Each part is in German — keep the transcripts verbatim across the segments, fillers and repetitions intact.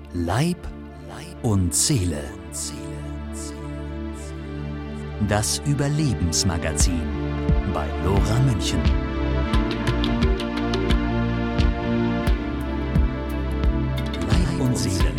Leib und Seele. Das Überlebensmagazin bei Lora München. Leib und Seele.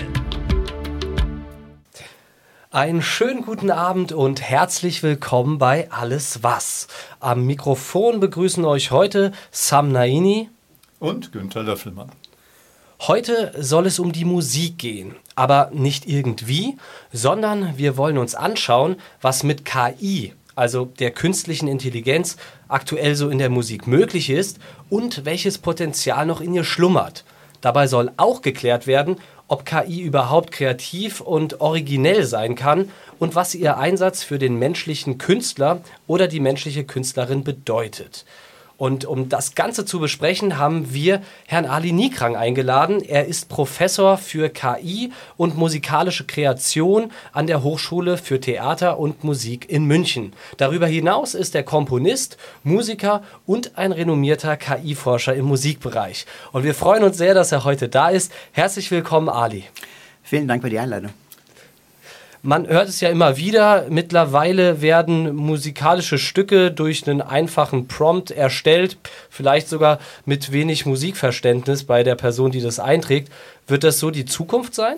Einen schönen guten Abend und herzlich willkommen bei Alles Was. Am Mikrofon begrüßen euch heute Sam Naini und Günther Löffelmann. Heute soll es um die Musik gehen, aber nicht irgendwie, sondern wir wollen uns anschauen, was mit K I, also der künstlichen Intelligenz, aktuell so in der Musik möglich ist und welches Potenzial noch in ihr schlummert. Dabei soll auch geklärt werden, ob K I überhaupt kreativ und originell sein kann und was ihr Einsatz für den menschlichen Künstler oder die menschliche Künstlerin bedeutet. Und um das Ganze zu besprechen, haben wir Herrn Ali Nikrang eingeladen. Er ist Professor für K I und musikalische Kreation an der Hochschule für Theater und Musik in München. Darüber hinaus ist er Komponist, Musiker und ein renommierter K I-Forscher im Musikbereich. Und wir freuen uns sehr, dass er heute da ist. Herzlich willkommen, Ali. Vielen Dank für die Einladung. Man hört es ja immer wieder, mittlerweile werden musikalische Stücke durch einen einfachen Prompt erstellt, vielleicht sogar mit wenig Musikverständnis bei der Person, die das einträgt. Wird das so die Zukunft sein?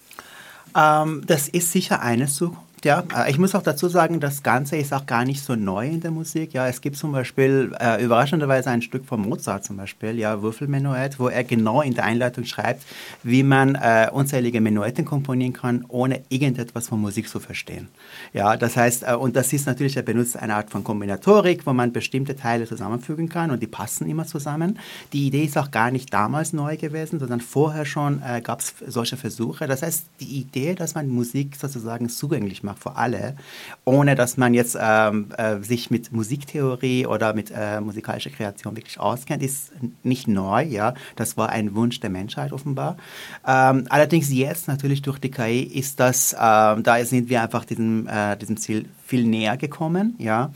Ähm, das ist sicher eine Zukunft. Ja, ich muss auch dazu sagen, das Ganze ist auch gar nicht so neu in der Musik. Ja, es gibt zum Beispiel äh, überraschenderweise ein Stück von Mozart zum Beispiel, ja, Würfelmenuett, wo er genau in der Einleitung schreibt, wie man äh, unzählige Menuetten komponieren kann, ohne irgendetwas von Musik zu verstehen. Ja, das heißt, äh, und das ist natürlich, er benutzt eine Art von Kombinatorik, wo man bestimmte Teile zusammenfügen kann und die passen immer zusammen. Die Idee ist auch gar nicht damals neu gewesen, sondern vorher schon äh, gab es solche Versuche. Das heißt, die Idee, dass man Musik sozusagen zugänglich macht für alle, ohne dass man jetzt ähm, äh, sich mit Musiktheorie oder mit äh, musikalischer Kreation wirklich auskennt, ist nicht neu. Ja? Das war ein Wunsch der Menschheit offenbar. Ähm, allerdings jetzt natürlich durch die K I ist das, äh, da sind wir einfach diesem, äh, diesem Ziel viel näher gekommen. Ja?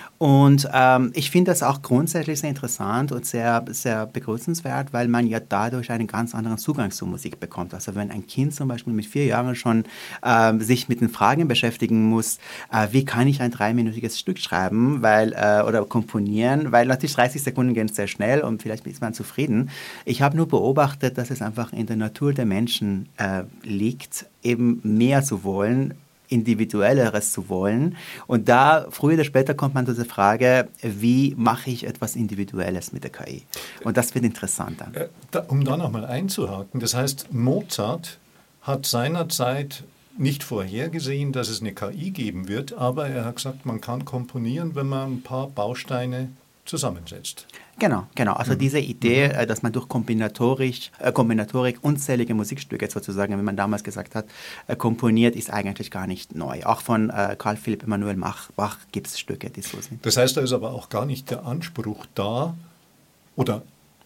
Und ähm, ich finde das auch grundsätzlich sehr interessant und sehr, sehr begrüßenswert, weil man ja dadurch einen ganz anderen Zugang zur Musik bekommt. Also wenn ein Kind zum Beispiel mit vier Jahren schon äh, sich mit den Fragen beschäftigen muss, äh, wie kann ich ein dreiminütiges Stück schreiben weil, äh, oder komponieren, weil natürlich dreißig Sekunden gehen sehr schnell und vielleicht ist man zufrieden. Ich habe nur beobachtet, dass es einfach in der Natur der Menschen äh, liegt, eben mehr zu wollen, Individuelleres zu wollen. Und da, früher oder später, kommt man zu der Frage, wie mache ich etwas Individuelles mit der K I? Und das wird interessant dann. Äh, da, um da nochmal einzuhaken, das heißt, Mozart hat seinerzeit nicht vorhergesehen, dass es eine K I geben wird, aber er hat gesagt, man kann komponieren, wenn man ein paar Bausteine zusammensetzt. Genau, genau. Also mhm. diese Idee, mhm. dass man durch Kombinatorik, äh, Kombinatorik unzählige Musikstücke sozusagen, wie man damals gesagt hat, äh, komponiert, ist eigentlich gar nicht neu. Auch von äh, Karl Philipp Emanuel Bach, Bach gibt es Stücke, die so sind. Das heißt, da ist aber auch gar nicht der Anspruch da oder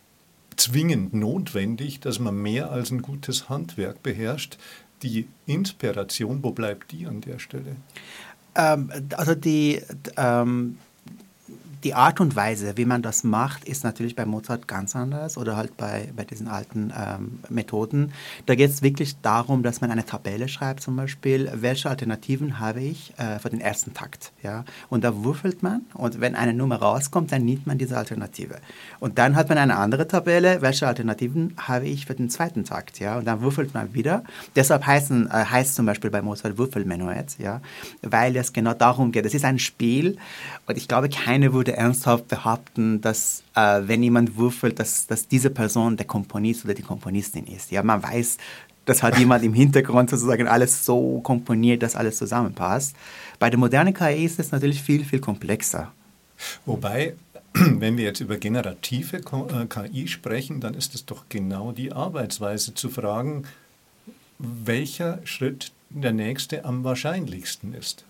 zwingend notwendig, dass man mehr als ein gutes Handwerk beherrscht. Die Inspiration, wo bleibt die an der Stelle? Ähm, also die... Ähm, Die Art und Weise, wie man das macht, ist natürlich bei Mozart ganz anders oder halt bei, bei diesen alten ähm, Methoden. Da geht es wirklich darum, dass man eine Tabelle schreibt zum Beispiel, welche Alternativen habe ich äh, für den ersten Takt. Ja? Und da würfelt man und wenn eine Nummer rauskommt, dann nimmt man diese Alternative. Und dann hat man eine andere Tabelle, welche Alternativen habe ich für den zweiten Takt. Ja? Und dann würfelt man wieder. Deshalb heißen, äh, heißt zum Beispiel bei Mozart Würfelmenuett, ja? Weil es genau darum geht. Es ist ein Spiel und ich glaube, keine würde ernsthaft behaupten, dass äh, wenn jemand würfelt, dass, dass diese Person der Komponist oder die Komponistin ist. Ja, man weiß, das hat jemand im Hintergrund sozusagen alles so komponiert, dass alles zusammenpasst. Bei der modernen K I ist es natürlich viel, viel komplexer. Wobei, wenn wir jetzt über generative K I sprechen, dann ist es doch genau die Arbeitsweise zu fragen, welcher Schritt der nächste am wahrscheinlichsten ist.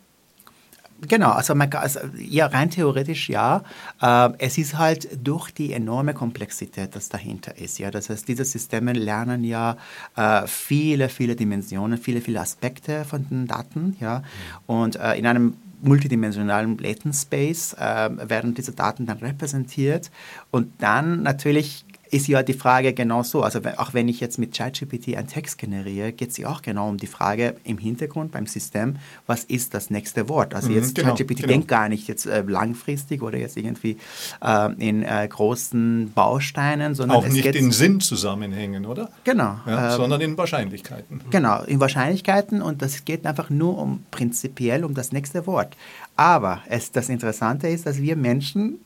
Genau, also, man kann, also ja, rein theoretisch ja. Äh, es ist halt durch die enorme Komplexität, das dahinter ist. Ja, das heißt, diese Systeme lernen ja äh, viele, viele Dimensionen, viele, viele Aspekte von den Daten. Ja, und äh, in einem multidimensionalen Latent Space äh, werden diese Daten dann repräsentiert und dann natürlich ist ja die Frage genau so. Also wenn, auch wenn ich jetzt mit ChatGPT einen Text generiere, geht es ja auch genau um die Frage im Hintergrund beim System, was ist das nächste Wort? Also Mhm, jetzt genau, ChatGPT genau. denkt gar nicht jetzt äh, langfristig oder jetzt irgendwie äh, in äh, großen Bausteinen, sondern Auch es nicht geht in Sinnzusammenhängen, oder? genau, Ja, ähm, sondern in Wahrscheinlichkeiten. Genau, in Wahrscheinlichkeiten, und das geht einfach nur um prinzipiell um das nächste Wort. Aber es, das Interessante ist, dass wir Menschen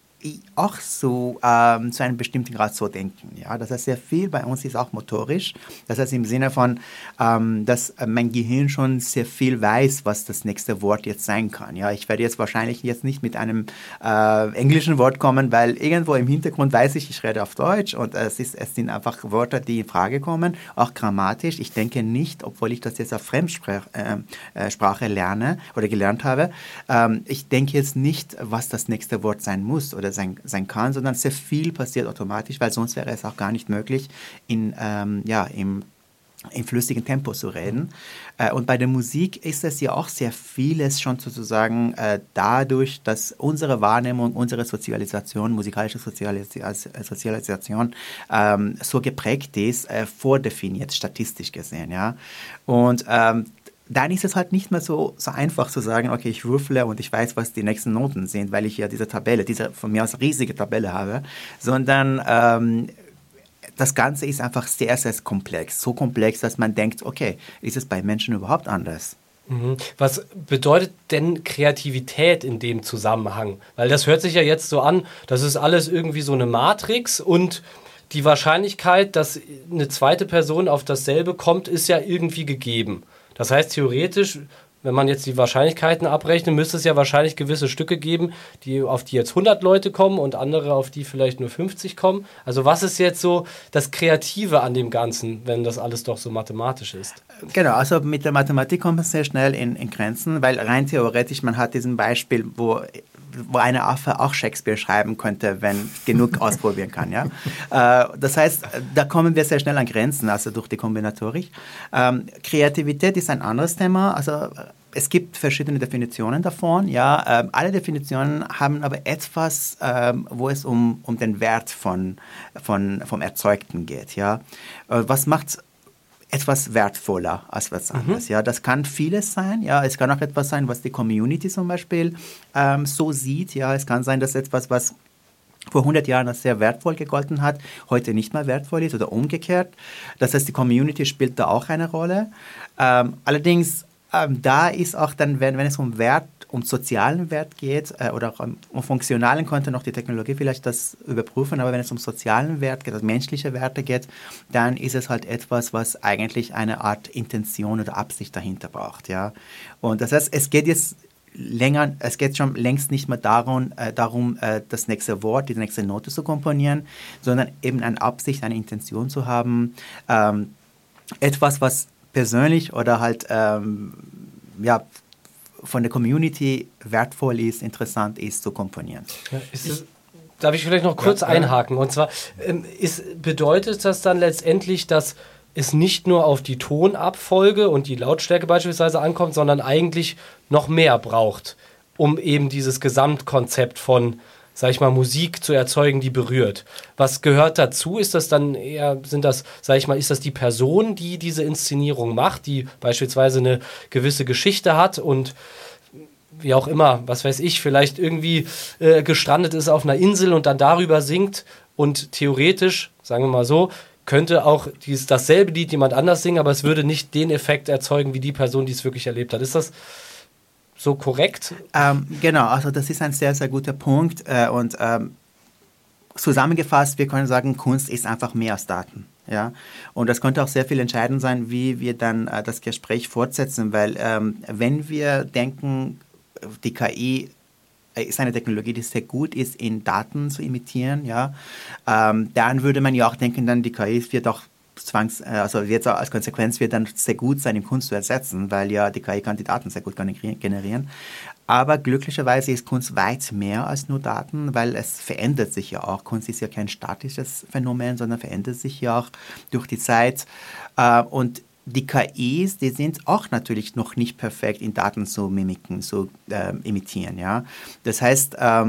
auch so ähm, zu einem bestimmten Grad so denken. Ja? Das heißt, sehr viel bei uns ist auch motorisch. Das heißt im Sinne von, ähm, dass mein Gehirn schon sehr viel weiß, was das nächste Wort jetzt sein kann. Ja? Ich werde jetzt wahrscheinlich jetzt nicht mit einem äh, englischen Wort kommen, weil irgendwo im Hintergrund weiß ich, ich rede auf Deutsch und es, ist, es sind einfach Wörter, die in Frage kommen, auch grammatisch. Ich denke nicht, obwohl ich das jetzt auf Fremdsprache äh, Sprache lerne oder gelernt habe, ähm, ich denke jetzt nicht, was das nächste Wort sein muss oder sein, sein kann, sondern sehr viel passiert automatisch, weil sonst wäre es auch gar nicht möglich, in, ähm, ja, im, im flüssigen Tempo zu reden. Äh, und bei der Musik ist es ja auch sehr vieles schon sozusagen äh, dadurch, dass unsere Wahrnehmung, unsere Sozialisation, musikalische Sozialis- Sozialisation ähm, so geprägt ist, äh, vordefiniert, statistisch gesehen. Ja? Und ähm, dann ist es halt nicht mehr so, so einfach zu sagen, okay, ich würfle und ich weiß, was die nächsten Noten sind, weil ich ja diese Tabelle, diese von mir aus riesige Tabelle habe, sondern ähm, das Ganze ist einfach sehr, sehr komplex. So komplex, dass man denkt, okay, ist es bei Menschen überhaupt anders? Mhm. Was bedeutet denn Kreativität in dem Zusammenhang? Weil das hört sich ja jetzt so an, das ist alles irgendwie so eine Matrix und die Wahrscheinlichkeit, dass eine zweite Person auf dasselbe kommt, ist ja irgendwie gegeben. Das heißt, theoretisch, wenn man jetzt die Wahrscheinlichkeiten abrechnet, müsste es ja wahrscheinlich gewisse Stücke geben, die, auf die jetzt hundert Leute kommen und andere, auf die vielleicht nur fünfzig kommen. Also was ist jetzt so das Kreative an dem Ganzen, wenn das alles doch so mathematisch ist? Genau, also mit der Mathematik kommt man sehr schnell in, in Grenzen, weil rein theoretisch, man hat diesen Beispiel, wo wo eine Affe auch Shakespeare schreiben könnte, wenn genug ausprobieren kann. Ja? Äh, das heißt, da kommen wir sehr schnell an Grenzen, also durch die Kombinatorik. Ähm, Kreativität ist ein anderes Thema. Also es gibt verschiedene Definitionen davon. Ja? Ähm, alle Definitionen haben aber etwas, ähm, wo es um, um den Wert von, von, vom Erzeugten geht. Ja? Äh, was macht etwas wertvoller als was anderes. Mhm. Ja, das kann vieles sein. Ja, es kann auch etwas sein, was die Community zum Beispiel ähm, so sieht. Ja, es kann sein, dass etwas, was vor hundert Jahren als sehr wertvoll gegolten hat, heute nicht mehr wertvoll ist oder umgekehrt. Das heißt, die Community spielt da auch eine Rolle. Ähm, allerdings, ähm, da ist auch dann, wenn, wenn es um Wert, um sozialen Wert geht äh, oder auch um, um funktionalen, könnte noch die Technologie vielleicht das überprüfen, aber wenn es um sozialen Wert geht, also menschliche Werte geht, dann ist es halt etwas, was eigentlich eine Art Intention oder Absicht dahinter braucht. Ja? Und das heißt, es geht jetzt länger, es geht schon längst nicht mehr darum, äh, darum äh, das nächste Wort, die nächste Note zu komponieren, sondern eben eine Absicht, eine Intention zu haben, ähm, etwas, was persönlich oder halt ähm, ja, von der Community wertvoll ist, interessant ist, zu komponieren. Ja, ist es, darf ich vielleicht noch kurz ja, einhaken? Und zwar, ähm, ist, bedeutet das dann letztendlich, dass es nicht nur auf die Tonabfolge und die Lautstärke beispielsweise ankommt, sondern eigentlich noch mehr braucht, um eben dieses Gesamtkonzept von, sag ich mal, Musik zu erzeugen, die berührt. Was gehört dazu? Ist das dann eher, sind das, sag ich mal, ist das die Person, die diese Inszenierung macht, die beispielsweise eine gewisse Geschichte hat und wie auch immer, was weiß ich, vielleicht irgendwie äh, gestrandet ist auf einer Insel und dann darüber singt und theoretisch, sagen wir mal so, könnte auch dies, dasselbe Lied jemand anders singen, aber es würde nicht den Effekt erzeugen, wie die Person, die es wirklich erlebt hat. Ist das so korrekt? Ähm, genau, also das ist ein sehr, sehr guter Punkt. Äh, und ähm, zusammengefasst, wir können sagen, Kunst ist einfach mehr als Daten. Ja? Und das könnte auch sehr viel entscheidend sein, wie wir dann äh, das Gespräch fortsetzen, weil ähm, wenn wir denken, die K I ist eine Technologie, die sehr gut ist, in Daten zu imitieren, ja, ähm, dann würde man ja auch denken, dann die K I wird auch zwangs, also wird als Konsequenz wird dann sehr gut sein, im Kunst zu ersetzen, weil ja die K I kann die Daten sehr gut generieren. Aber glücklicherweise ist Kunst weit mehr als nur Daten, weil es verändert sich ja auch. Kunst ist ja kein statisches Phänomen, sondern verändert sich ja auch durch die Zeit. Äh, und die K Is, die sind auch natürlich noch nicht perfekt in Daten zu mimiken, zu äh, imitieren. Ja? Das heißt, ähm,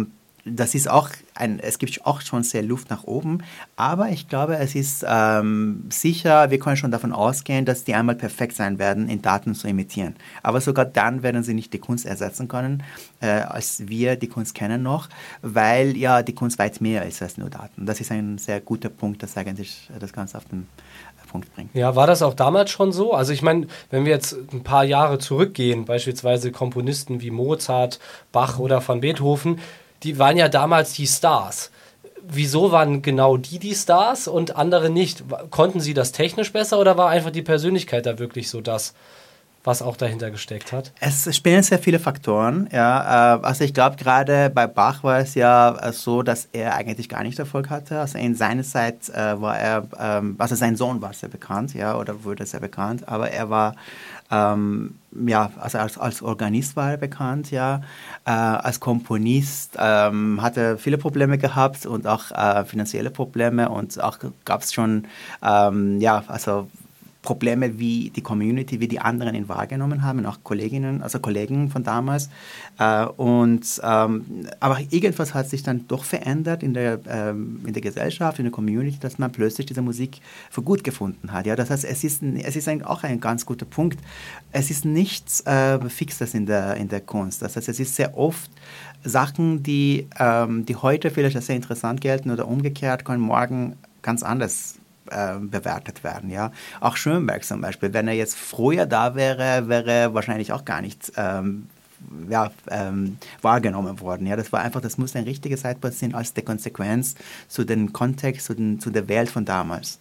das ist auch ein, es gibt auch schon sehr Luft nach oben, aber ich glaube, es ist ähm, sicher, wir können schon davon ausgehen, dass die einmal perfekt sein werden, in Daten zu imitieren. Aber sogar dann werden sie nicht die Kunst ersetzen können, äh, als wir die Kunst kennen noch, weil ja die Kunst weit mehr ist als nur Daten. Das ist ein sehr guter Punkt, das eigentlich das Ganze auf den Punkt bringt. Ja, war das auch damals schon so? Also ich meine, wenn wir jetzt ein paar Jahre zurückgehen, beispielsweise Komponisten wie Mozart, Bach oder van Beethoven, die waren ja damals die Stars. Wieso waren genau die die Stars und andere nicht? Konnten sie das technisch besser oder war einfach die Persönlichkeit da wirklich so das, was auch dahinter gesteckt hat? Es spielen sehr viele Faktoren. Ja. Also ich glaube, gerade bei Bach war es ja so, dass er eigentlich gar nicht Erfolg hatte. Also in seiner Zeit war er, also sein Sohn war sehr bekannt, ja, oder wurde sehr bekannt, aber er war Ähm, ja, also als, als Organist war er bekannt, ja. Äh, als Komponist ähm, hat er viele Probleme gehabt und auch äh, finanzielle Probleme und auch gab es schon, ähm, ja, also Probleme, wie die Community, wie die anderen ihn wahrgenommen haben, auch Kolleginnen, also Kollegen von damals. Äh, und, ähm, aber irgendwas hat sich dann doch verändert in der, ähm, in der Gesellschaft, in der Community, dass man plötzlich diese Musik für gut gefunden hat. Ja? Das heißt, es ist, es ist ein, auch ein ganz guter Punkt. Es ist nichts äh, Fixes in der, in der Kunst. Das heißt, es ist sehr oft Sachen, die, ähm, die heute vielleicht als sehr interessant gelten oder umgekehrt können morgen ganz anders bewertet werden. Ja. Auch Schönberg zum Beispiel, wenn er jetzt früher da wäre, wäre er wahrscheinlich auch gar nicht ähm, ja, ähm, wahrgenommen worden. Ja. Das war einfach, das muss ein richtiger Zeitpunkt sein als der Konsequenz zu dem Kontext, zu, den, zu der Welt von damals.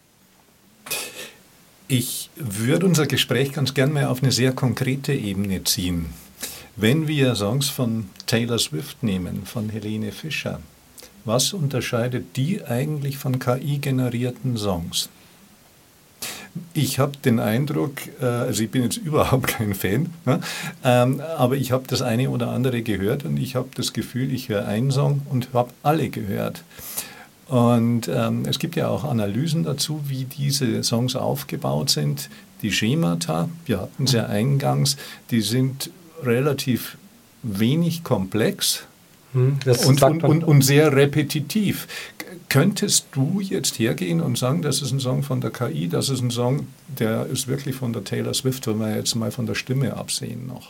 Ich würde unser Gespräch ganz gern mal auf eine sehr konkrete Ebene ziehen. Wenn wir Songs von Taylor Swift nehmen, von Helene Fischer, was unterscheidet die eigentlich von K I-generierten Songs? Ich habe den Eindruck, also ich bin jetzt überhaupt kein Fan, ne? aber ich habe das eine oder andere gehört und ich habe das Gefühl, ich höre einen Song und habe alle gehört. Und ähm, es gibt ja auch Analysen dazu, wie diese Songs aufgebaut sind. Die Schemata, wir hatten es ja eingangs, die sind relativ wenig komplex. Das und, und, und, und sehr repetitiv. Könntest du jetzt hergehen und sagen, das ist ein Song von der K I, das ist ein Song, der ist wirklich von der Taylor Swift, wenn wir jetzt mal von der Stimme absehen noch?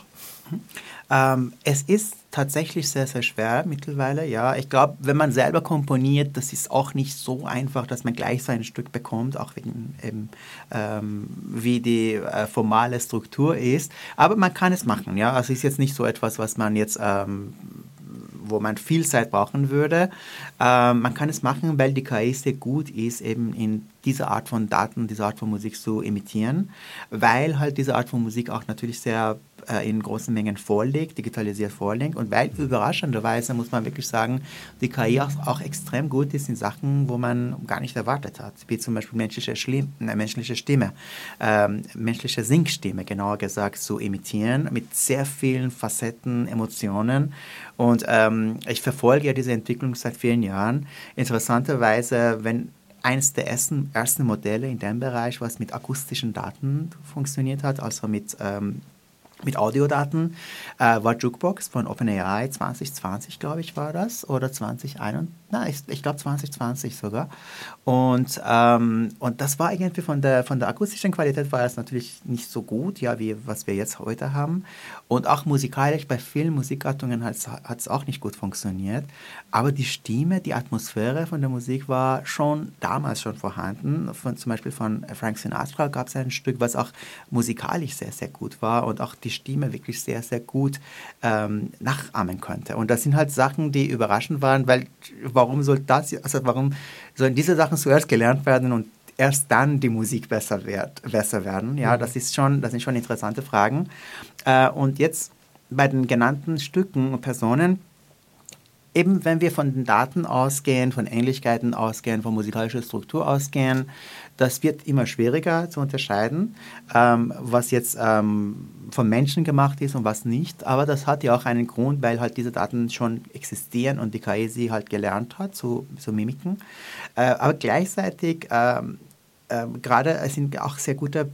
Ähm, es ist tatsächlich sehr, sehr schwer mittlerweile. Ja, ich glaube, wenn man selber komponiert, das ist auch nicht so einfach, dass man gleich so ein Stück bekommt, auch wegen eben, ähm, wie die äh, formale Struktur ist. Aber man kann es machen. Ja, also es ist jetzt nicht so etwas, was man jetzt ähm, wo man viel Zeit brauchen würde. Äh, man kann es machen, weil die K I sehr gut ist, eben in diese Art von Daten, diese Art von Musik zu imitieren, weil halt diese Art von Musik auch natürlich sehr äh, in großen Mengen vorliegt, digitalisiert vorliegt und weil überraschenderweise, muss man wirklich sagen, die K I auch, auch extrem gut ist in Sachen, wo man gar nicht erwartet hat, wie zum Beispiel menschliche, Schlim äh, menschliche Stimme, ähm, menschliche Singstimme, genauer gesagt, zu imitieren, mit sehr vielen Facetten, Emotionen. Und ähm, ich verfolge ja diese Entwicklung seit vielen Jahren. Interessanterweise, wenn eines der ersten, ersten Modelle in dem Bereich, was mit akustischen Daten funktioniert hat, also mit, ähm, mit Audiodaten, äh, war Jukebox von OpenAI zwanzig zwanzig, glaube ich, war das, oder zwanzig einundzwanzig, nein, ich, ich glaube zwanzig zwanzig sogar. Und, ähm, und das war irgendwie von der, von der akustischen Qualität war es natürlich nicht so gut, ja, wie was wir jetzt heute haben. Und auch musikalisch bei vielen Musikgattungen hat es auch nicht gut funktioniert. Aber die Stimme, die Atmosphäre von der Musik war schon damals schon vorhanden. Von, zum Beispiel von Frank Sinatra gab es ein Stück, was auch musikalisch sehr, sehr gut war und auch die Stimme wirklich sehr, sehr gut ähm, nachahmen konnte. Und das sind halt Sachen, die überraschend waren, weil warum soll das, also warum sollen diese Sachen zuerst gelernt werden und erst dann die Musik besser, wird, besser werden? Ja, mhm. das ist schon, das sind schon interessante Fragen. Äh, und jetzt bei den genannten Stücken und Personen, eben wenn wir von den Daten ausgehen, von Ähnlichkeiten ausgehen, von musikalischer Struktur ausgehen, das wird immer schwieriger zu unterscheiden, ähm, was jetzt ähm, von Menschen gemacht ist und was nicht. Aber das hat ja auch einen Grund, weil halt diese Daten schon existieren und die K I sie halt gelernt hat zu, zu mimiken. Äh, aber gleichzeitig, ähm, äh, gerade es sind auch sehr gute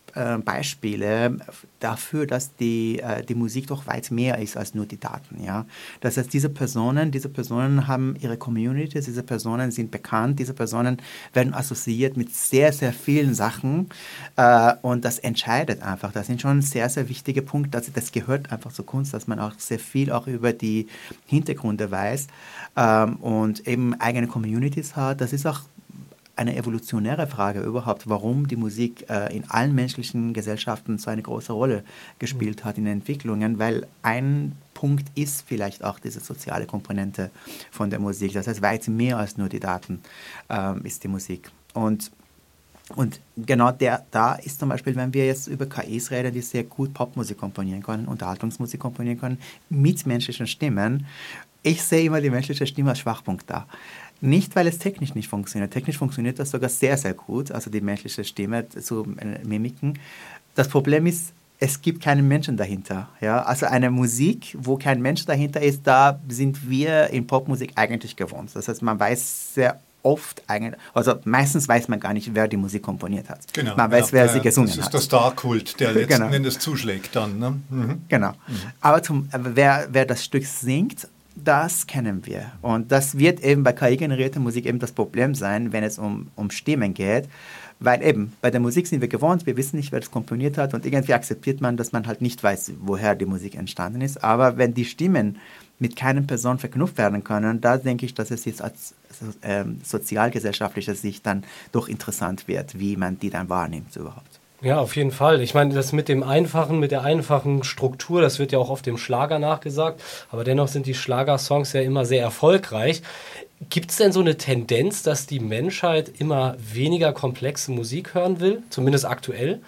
äh, Beispiele dafür, dass die, äh, die Musik doch weit mehr ist als nur die Daten. Ja? Das heißt, diese Personen, diese Personen haben ihre Communities, diese Personen sind bekannt, diese Personen werden assoziiert mit sehr, sehr vielen Sachen äh, und das entscheidet einfach. Das sind schon sehr, sehr wichtige Punkte. Also das gehört einfach zur Kunst, dass man auch sehr viel auch über die Hintergründe weiß ähm, und eben eigene Communities hat. Das ist auch eine evolutionäre Frage überhaupt, warum die Musik äh, in allen menschlichen Gesellschaften so eine große Rolle gespielt hat in den Entwicklungen, weil ein Punkt ist vielleicht auch diese soziale Komponente von der Musik. Das heißt, weit mehr als nur die Daten ähm, ist die Musik. Und, und genau der, da ist zum Beispiel, wenn wir jetzt über K Is reden, die sehr gut Popmusik komponieren können, Unterhaltungsmusik komponieren können, mit menschlichen Stimmen. Ich sehe immer die menschliche Stimme als Schwachpunkt da. Nicht, weil es technisch nicht funktioniert. Technisch funktioniert das sogar sehr, sehr gut, also die menschliche Stimme zu mimiken. Das Problem ist, es gibt keinen Menschen dahinter. Ja? Also eine Musik, wo kein Mensch dahinter ist, da sind wir in Popmusik eigentlich gewohnt. Das heißt, man weiß sehr oft eigentlich, also meistens weiß man gar nicht, wer die Musik komponiert hat. Genau, man weiß, ja, wer ja, sie gesungen hat. Das ist der Star-Kult, der letzten genau. Endes zuschlägt dann. Ne? Mhm. Genau. Mhm. Aber zum, wer, wer das Stück singt, das kennen wir. Und das wird eben bei K I-generierter Musik eben das Problem sein, wenn es um, um Stimmen geht. Weil eben, bei der Musik sind wir gewohnt, wir wissen nicht, wer das komponiert hat und irgendwie akzeptiert man, dass man halt nicht weiß, woher die Musik entstanden ist. Aber wenn die Stimmen mit keiner Person verknüpft werden können, da denke ich, dass es jetzt als ähm, sozialgesellschaftlicher Sicht dann doch interessant wird, wie man die dann wahrnimmt überhaupt. Ja, auf jeden Fall. Ich meine, das mit dem einfachen, mit der einfachen Struktur, das wird ja auch auf dem Schlager nachgesagt, aber dennoch sind die Schlagersongs ja immer sehr erfolgreich. Gibt es denn so eine Tendenz, dass die Menschheit immer weniger komplexe Musik hören will, zumindest aktuell?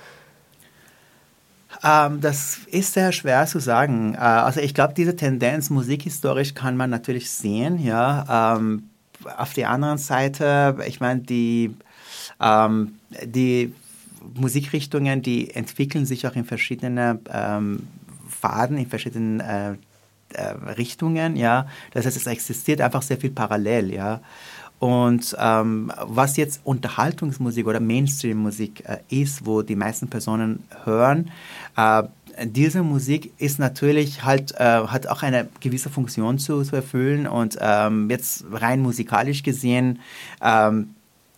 Ähm, das ist sehr schwer zu sagen. Äh, also ich glaube, diese Tendenz musikhistorisch kann man natürlich sehen. Ja. Ähm, auf der anderen Seite, ich meine, die, ähm, die Musikrichtungen, die entwickeln sich auch in verschiedenen ähm, Pfaden, in verschiedenen äh, äh, Richtungen, ja. Das heißt, es existiert einfach sehr viel parallel, ja. Und ähm, was jetzt Unterhaltungsmusik oder Mainstream-Musik äh, ist, wo die meisten Personen hören, äh, diese Musik ist natürlich halt, äh, hat auch eine gewisse Funktion zu, zu erfüllen und ähm, jetzt rein musikalisch gesehen, ähm,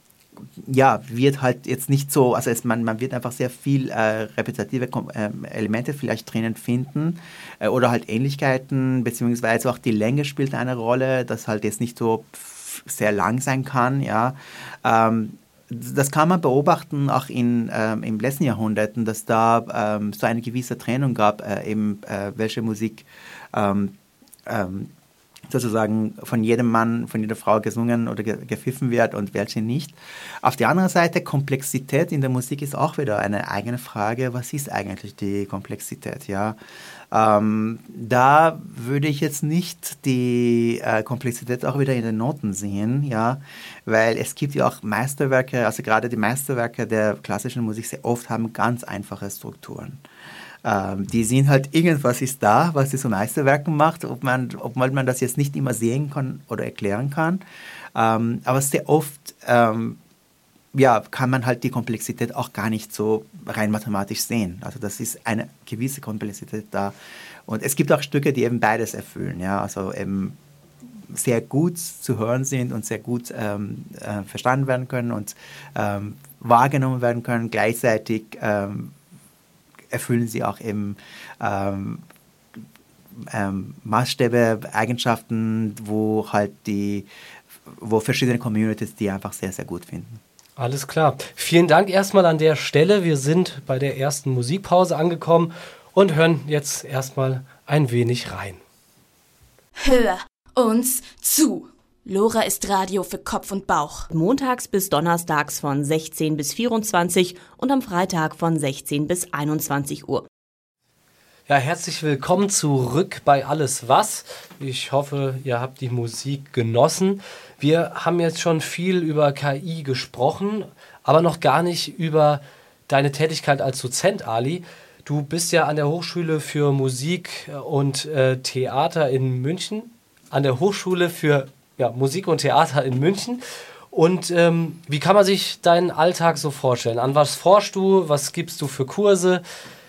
ja, wird halt jetzt nicht so, also es, man, man wird einfach sehr viel äh, repetitive äh, Elemente vielleicht drinnen finden äh, oder halt Ähnlichkeiten, beziehungsweise auch die Länge spielt eine Rolle, dass halt jetzt nicht so sehr lang sein kann, ja. Ähm, das kann man beobachten auch in, ähm, im letzten Jahrhundert, dass da ähm, so eine gewisse Trennung gab, äh, eben äh, welche Musik ähm, ähm, sozusagen von jedem Mann, von jeder Frau gesungen oder ge- gepfiffen wird und welche nicht. Auf der anderen Seite, Komplexität in der Musik ist auch wieder eine eigene Frage. Was ist eigentlich die Komplexität? Ja? Ähm, da würde ich jetzt nicht die äh, Komplexität auch wieder in den Noten sehen, ja? Weil es gibt ja auch Meisterwerke, also gerade die Meisterwerke der klassischen Musik sehr oft haben ganz einfache Strukturen. Ähm, die sehen halt, irgendwas ist da, was sie zu Meisterwerken macht, ob man, ob man das jetzt nicht immer sehen kann oder erklären kann. Ähm, aber sehr oft ähm, ja, kann man halt die Komplexität auch gar nicht so rein mathematisch sehen. Also das ist eine gewisse Komplexität da. Und es gibt auch Stücke, die eben beides erfüllen. Ja? Also eben sehr gut zu hören sind und sehr gut ähm, äh, verstanden werden können und ähm, wahrgenommen werden können, gleichzeitig ähm, erfüllen sie auch eben ähm, ähm, Maßstäbe, Eigenschaften, wo halt die, wo verschiedene Communities die einfach sehr, sehr gut finden. Alles klar. Vielen Dank erstmal an der Stelle. Wir sind bei der ersten Musikpause angekommen und hören jetzt erstmal ein wenig rein. Hör uns zu. Lora ist Radio für Kopf und Bauch. Montags bis donnerstags von sechzehn bis vierundzwanzig und am Freitag von sechzehn bis einundzwanzig Uhr. Ja, herzlich willkommen zurück bei Alles Was. Ich hoffe, ihr habt die Musik genossen. Wir haben jetzt schon viel über K I gesprochen, aber noch gar nicht über deine Tätigkeit als Dozent, Ali. Du bist ja an der Hochschule für Musik und äh, Theater in München, an der Hochschule für ja, Musik und Theater in München Und ähm, wie kann man sich deinen Alltag so vorstellen? An was forschst du? Was gibst du für Kurse?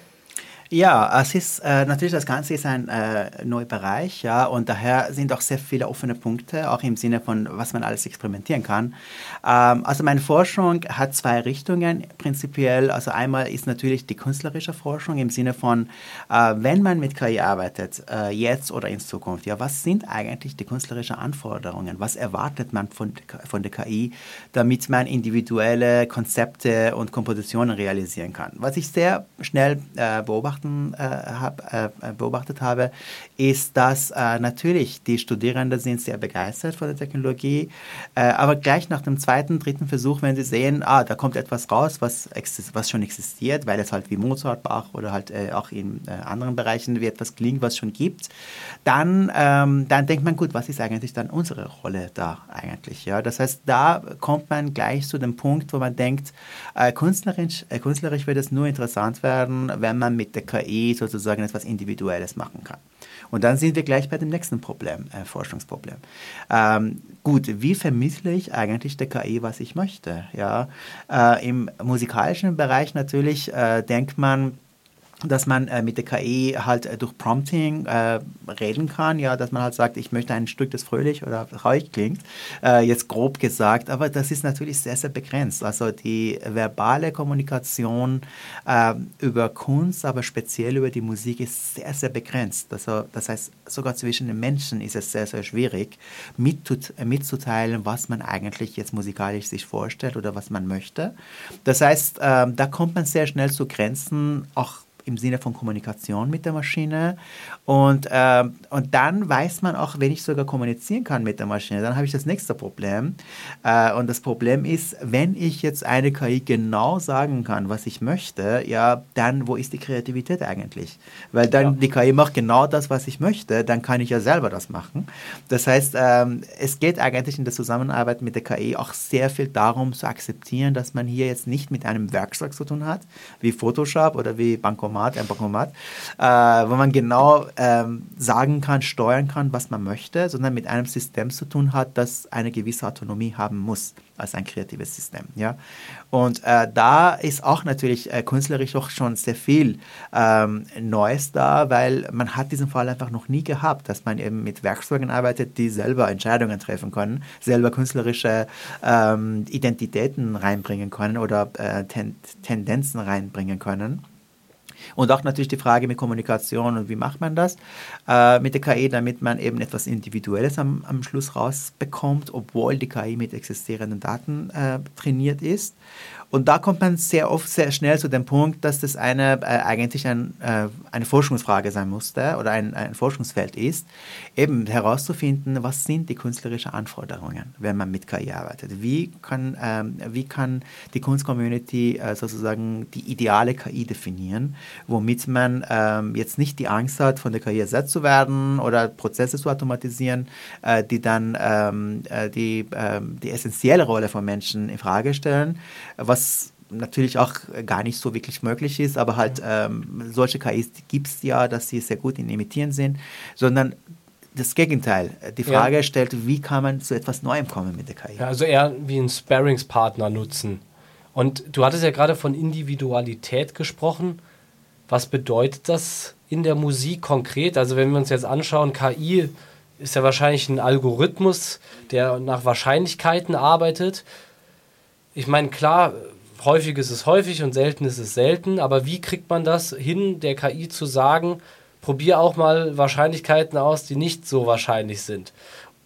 Ja, es ist äh, natürlich, das Ganze ist ein äh, neuer Bereich, ja, und daher sind auch sehr viele offene Punkte, auch im Sinne von, was man alles experimentieren kann. Ähm, also meine Forschung hat zwei Richtungen prinzipiell. Also einmal ist natürlich die künstlerische Forschung im Sinne von, äh, wenn man mit K I arbeitet, äh, jetzt oder in Zukunft, ja, was sind eigentlich die künstlerischen Anforderungen? Was erwartet man von, von der K I, damit man individuelle Konzepte und Kompositionen realisieren kann? Was ich sehr schnell äh, beobachten Äh, hab, äh, beobachtet habe, ist, dass äh, natürlich die Studierenden sind sehr begeistert von der Technologie, äh, aber gleich nach dem zweiten, dritten Versuch, wenn sie sehen, ah, da kommt etwas raus, was, was schon existiert, weil es halt wie Mozart, Bach oder halt äh, auch in äh, anderen Bereichen wie etwas klingt, was schon gibt, dann, ähm, dann denkt man, gut, was ist eigentlich dann unsere Rolle da eigentlich? Ja? Das heißt, da kommt man gleich zu dem Punkt, wo man denkt, äh, künstlerisch, äh, künstlerisch wird es nur interessant werden, wenn man mit der K I sozusagen etwas Individuelles machen kann. Und dann sind wir gleich bei dem nächsten Problem, äh, Forschungsproblem. Ähm, gut, wie vermittle ich eigentlich der K I, was ich möchte? Ja? Äh, im musikalischen Bereich natürlich äh, denkt man, dass man äh, mit der K I halt äh, durch Prompting äh, reden kann, ja, dass man halt sagt, ich möchte ein Stück, das fröhlich oder ruhig klingt, äh, jetzt grob gesagt, aber das ist natürlich sehr, sehr begrenzt. Also die verbale Kommunikation äh, über Kunst, aber speziell über die Musik ist sehr, sehr begrenzt. Also, das heißt, sogar zwischen den Menschen ist es sehr, sehr schwierig, mitzut- mitzuteilen, was man eigentlich jetzt musikalisch sich vorstellt oder was man möchte. Das heißt, äh, da kommt man sehr schnell zu Grenzen, auch im Sinne von Kommunikation mit der Maschine. Und, äh, und dann weiß man auch, wenn ich sogar kommunizieren kann mit der Maschine, dann habe ich das nächste Problem. Äh, und das Problem ist, wenn ich jetzt eine K I genau sagen kann, was ich möchte, ja, dann wo ist die Kreativität eigentlich? Weil dann ja. die K I macht genau das, was ich möchte, dann kann ich ja selber das machen. Das heißt, ähm, es geht eigentlich in der Zusammenarbeit mit der K I auch sehr viel darum zu akzeptieren, dass man hier jetzt nicht mit einem Werkzeug zu tun hat, wie Photoshop oder wie Bankomat, ein Bankomat, äh, wo man genau ähm, sagen kann, steuern kann, was man möchte, sondern mit einem System zu tun hat, das eine gewisse Autonomie haben muss als ein kreatives System. Ja? Und äh, da ist auch natürlich äh, künstlerisch auch schon sehr viel ähm, Neues da, weil man hat diesen Fall einfach noch nie gehabt, dass man eben mit Werkzeugen arbeitet, die selber Entscheidungen treffen können, selber künstlerische ähm, Identitäten reinbringen können oder äh, Ten- Tendenzen reinbringen können. Und auch natürlich die Frage mit Kommunikation und wie macht man das äh, mit der K I, damit man eben etwas Individuelles am, am Schluss rausbekommt, obwohl die K I mit existierenden Daten äh, trainiert ist. Und da kommt man sehr oft sehr schnell zu dem Punkt, dass das eine, äh, eigentlich ein, äh, eine Forschungsfrage sein musste oder ein, ein Forschungsfeld ist, eben herauszufinden, was sind die künstlerischen Anforderungen, wenn man mit K I arbeitet. Wie kann, ähm, wie kann die Kunstcommunity äh, sozusagen die ideale K I definieren, womit man ähm, jetzt nicht die Angst hat, von der K I ersetzt zu werden oder Prozesse zu automatisieren, äh, die dann ähm, äh, die, äh, die essentielle Rolle von Menschen in Frage stellen, was natürlich auch gar nicht so wirklich möglich ist, aber halt ähm, solche K Is gibt es ja, dass sie sehr gut in Imitieren sind, sondern das Gegenteil. Die Frage ja. stellt, wie kann man zu etwas Neuem kommen mit der K I? Ja, also eher wie einen Sparringspartner nutzen. Und du hattest ja gerade von Individualität gesprochen. Was bedeutet das in der Musik konkret? Also wenn wir uns jetzt anschauen, K I ist ja wahrscheinlich ein Algorithmus, der nach Wahrscheinlichkeiten arbeitet. Ich meine, klar, häufig ist es häufig und selten ist es selten, aber wie kriegt man das hin, der K I zu sagen, probier auch mal Wahrscheinlichkeiten aus, die nicht so wahrscheinlich sind?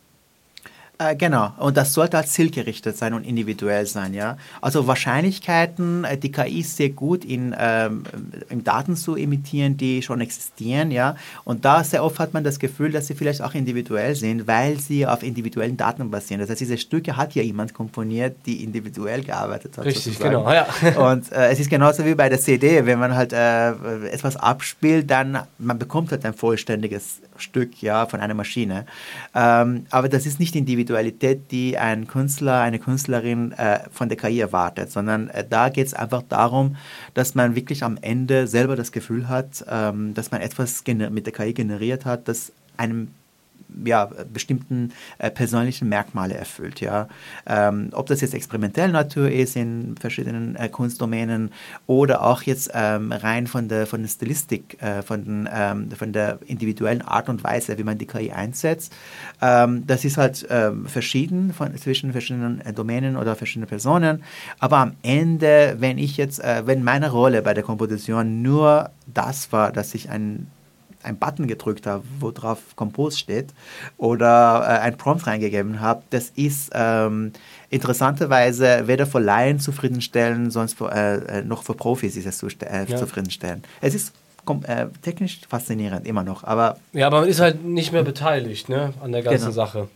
Äh, genau, und das sollte halt zielgerichtet sein und individuell sein, ja. Also Wahrscheinlichkeiten, äh, die K I ist sehr gut in, ähm, in Daten zu imitieren, die schon existieren, ja. Und da sehr oft hat man das Gefühl, dass sie vielleicht auch individuell sind, weil sie auf individuellen Daten basieren. Das heißt, diese Stücke hat ja jemand komponiert, die individuell gearbeitet hat. Richtig, sozusagen. genau, ja. Und äh, es ist genauso wie bei der C D, wenn man halt äh, etwas abspielt, dann man bekommt halt ein vollständiges Stück, ja, von einer Maschine. Ähm, aber das ist nicht individuell. Die ein Künstler, eine Künstlerin äh, von der K I erwartet, sondern äh, da geht es einfach darum, dass man wirklich am Ende selber das Gefühl hat, ähm, dass man etwas gener- mit der K I generiert hat, das einem ja, bestimmten äh, persönlichen Merkmale erfüllt. Ja? Ähm, ob das jetzt experimentelle Natur ist in verschiedenen äh, Kunstdomänen oder auch jetzt ähm, rein von der, von der Stilistik, äh, von, den, ähm, von der individuellen Art und Weise, wie man die K I einsetzt. Ähm, das ist halt ähm, verschieden von, zwischen verschiedenen äh, Domänen oder verschiedenen Personen. Aber am Ende, wenn ich jetzt, äh, wenn meine Rolle bei der Komposition nur das war, dass ich ein ein Button gedrückt habe, wo drauf Compose steht oder äh, ein Prompt reingegeben habe, das ist ähm, interessanterweise weder für Laien zufriedenstellen, sonst für, äh, noch für Profis ist es zu, äh, ja. zufriedenstellen. Es ist äh, technisch faszinierend, immer noch, aber... Ja, aber man ist halt nicht mehr beteiligt, ne, an der ganzen genau. Sache.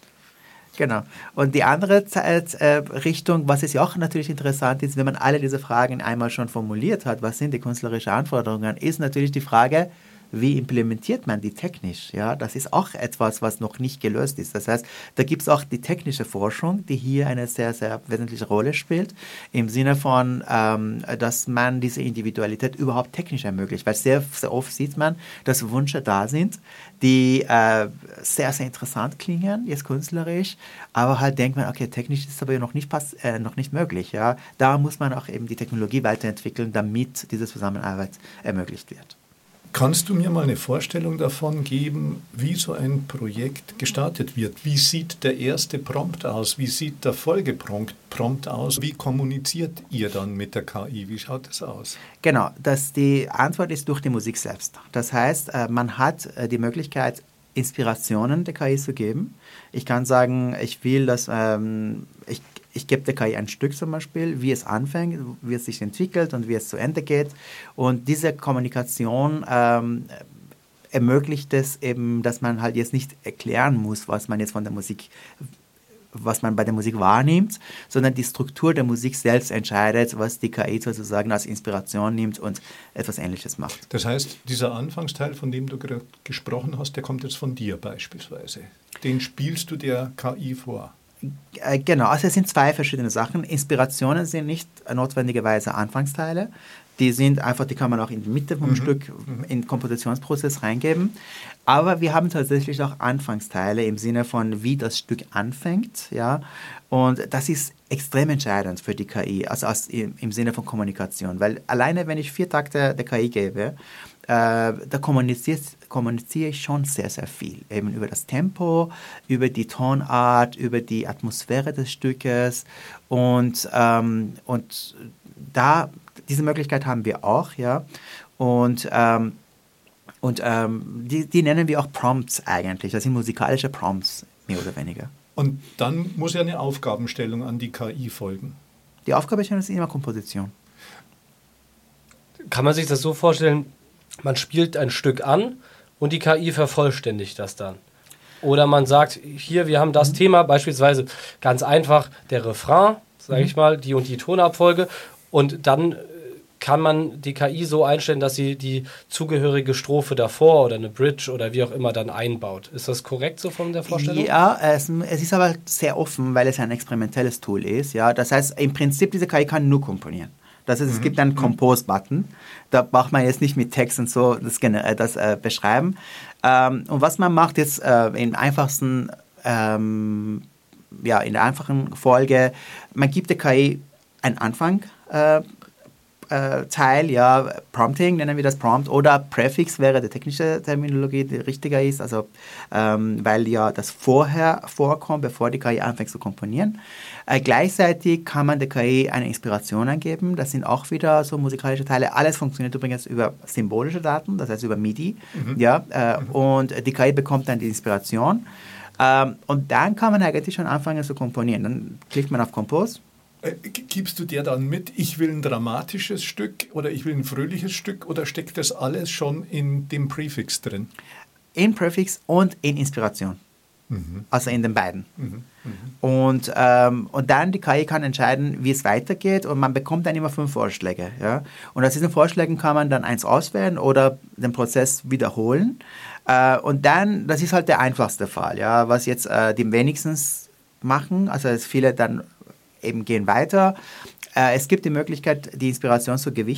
Genau. Und die andere Zeit, äh, Richtung, was ist ja auch natürlich interessant ist, wenn man alle diese Fragen einmal schon formuliert hat, was sind die künstlerischen Anforderungen, ist natürlich die Frage, wie implementiert man die technisch? Ja, das ist auch etwas, was noch nicht gelöst ist. Das heißt, da gibt es auch die technische Forschung, die hier eine sehr, sehr wesentliche Rolle spielt, im Sinne von, ähm, dass man diese Individualität überhaupt technisch ermöglicht. Weil sehr, sehr oft sieht man, dass Wünsche da sind, die äh, sehr, sehr interessant klingen, jetzt künstlerisch, aber halt denkt man, okay, technisch ist aber noch nicht, pass äh, noch nicht möglich. Ja? Da muss man auch eben die Technologie weiterentwickeln, damit diese Zusammenarbeit ermöglicht wird. Kannst du mir mal eine Vorstellung davon geben, wie so ein Projekt gestartet wird? Wie sieht der erste Prompt aus? Wie sieht der Folgeprompt aus? Wie kommuniziert ihr dann mit der K I? Wie schaut das aus? Genau, das, die Antwort ist durch die Musik selbst. Das heißt, man hat die Möglichkeit, Inspirationen der K I zu geben. Ich kann sagen, ich will, dass ähm, ich Ich gebe der K I ein Stück zum Beispiel, wie es anfängt, wie es sich entwickelt und wie es zu Ende geht. Und diese Kommunikation ähm, ermöglicht es eben, dass man halt jetzt nicht erklären muss, was man jetzt von der Musik, was man bei der Musik wahrnimmt, sondern die Struktur der Musik selbst entscheidet, was die K I sozusagen als Inspiration nimmt und etwas Ähnliches macht. Das heißt, dieser Anfangsteil, von dem du gerade gesprochen hast, der kommt jetzt von dir beispielsweise. Den spielst du der K I vor. Genau, also es sind zwei verschiedene Sachen. Inspirationen sind nicht notwendigerweise Anfangsteile. Die sind einfach, die kann man auch in die Mitte vom mhm. Stück mhm. in den Kompositionsprozess reingeben. Aber wir haben tatsächlich auch Anfangsteile im Sinne von, wie das Stück anfängt. Ja? Und das ist extrem entscheidend für die K I, also aus, im, im Sinne von Kommunikation. Weil alleine, wenn ich vier Takte der K I gebe, äh, da kommuniziere kommuniziere ich schon sehr, sehr viel. Eben über das Tempo, über die Tonart, über die Atmosphäre des Stückes. Und, ähm, und da, diese Möglichkeit haben wir auch, ja. Und, ähm, und ähm, die, die nennen wir auch Prompts eigentlich. Das sind musikalische Prompts, mehr oder weniger. Und dann muss ja eine Aufgabenstellung an die K I folgen. Die Aufgabenstellung ist immer Komposition. Kann man sich das so vorstellen, man spielt ein Stück an und die K I vervollständigt das dann? Oder man sagt, hier, wir haben das mhm. Thema, beispielsweise ganz einfach der Refrain, sage mhm. ich mal, die und die Tonabfolge, und dann kann man die K I so einstellen, dass sie die zugehörige Strophe davor oder eine Bridge oder wie auch immer dann einbaut. Ist das korrekt so von der Vorstellung? Ja, es, es ist aber sehr offen, weil es ein experimentelles Tool ist. Ja? Das heißt, im Prinzip, diese K I kann nur komponieren. Das heißt, es mhm. gibt einen Compose-Button. Da braucht man jetzt nicht mit Text und so das, das äh, beschreiben. Ähm, und was man macht jetzt äh, im einfachsten, ähm, ja, in der einfachen Folge, man gibt der K I einen Anfang, äh, äh, Teil, ja, Prompting nennen wir das, Prompt, oder Präfix wäre die technische Terminologie, die richtiger ist, also ähm, weil ja das vorher vorkommt, bevor die K I anfängt zu komponieren. Äh, gleichzeitig kann man der K I eine Inspiration angeben, das sind auch wieder so musikalische Teile, alles funktioniert übrigens über symbolische Daten, das heißt über MIDI, mhm. ja, äh, mhm. und die K I bekommt dann die Inspiration, ähm, und dann kann man eigentlich schon anfangen zu komponieren. Dann klickt man auf Compose. Gibst du dir dann mit, ich will ein dramatisches Stück oder ich will ein fröhliches Stück, oder steckt das alles schon in dem Präfix drin? In Präfix und in Inspiration. Mhm. Also in den beiden. Mhm. Mhm. Und, ähm, und dann die K I kann entscheiden, wie es weitergeht, und man bekommt dann immer fünf Vorschläge. Ja? Und aus diesen Vorschlägen kann man dann eins auswählen oder den Prozess wiederholen. Äh, und dann, das ist halt der einfachste Fall, ja? Was jetzt äh, die wenigstens machen, also es viele dann eben gehen weiter. Äh, es gibt die Möglichkeit, die Inspiration zu gewichten.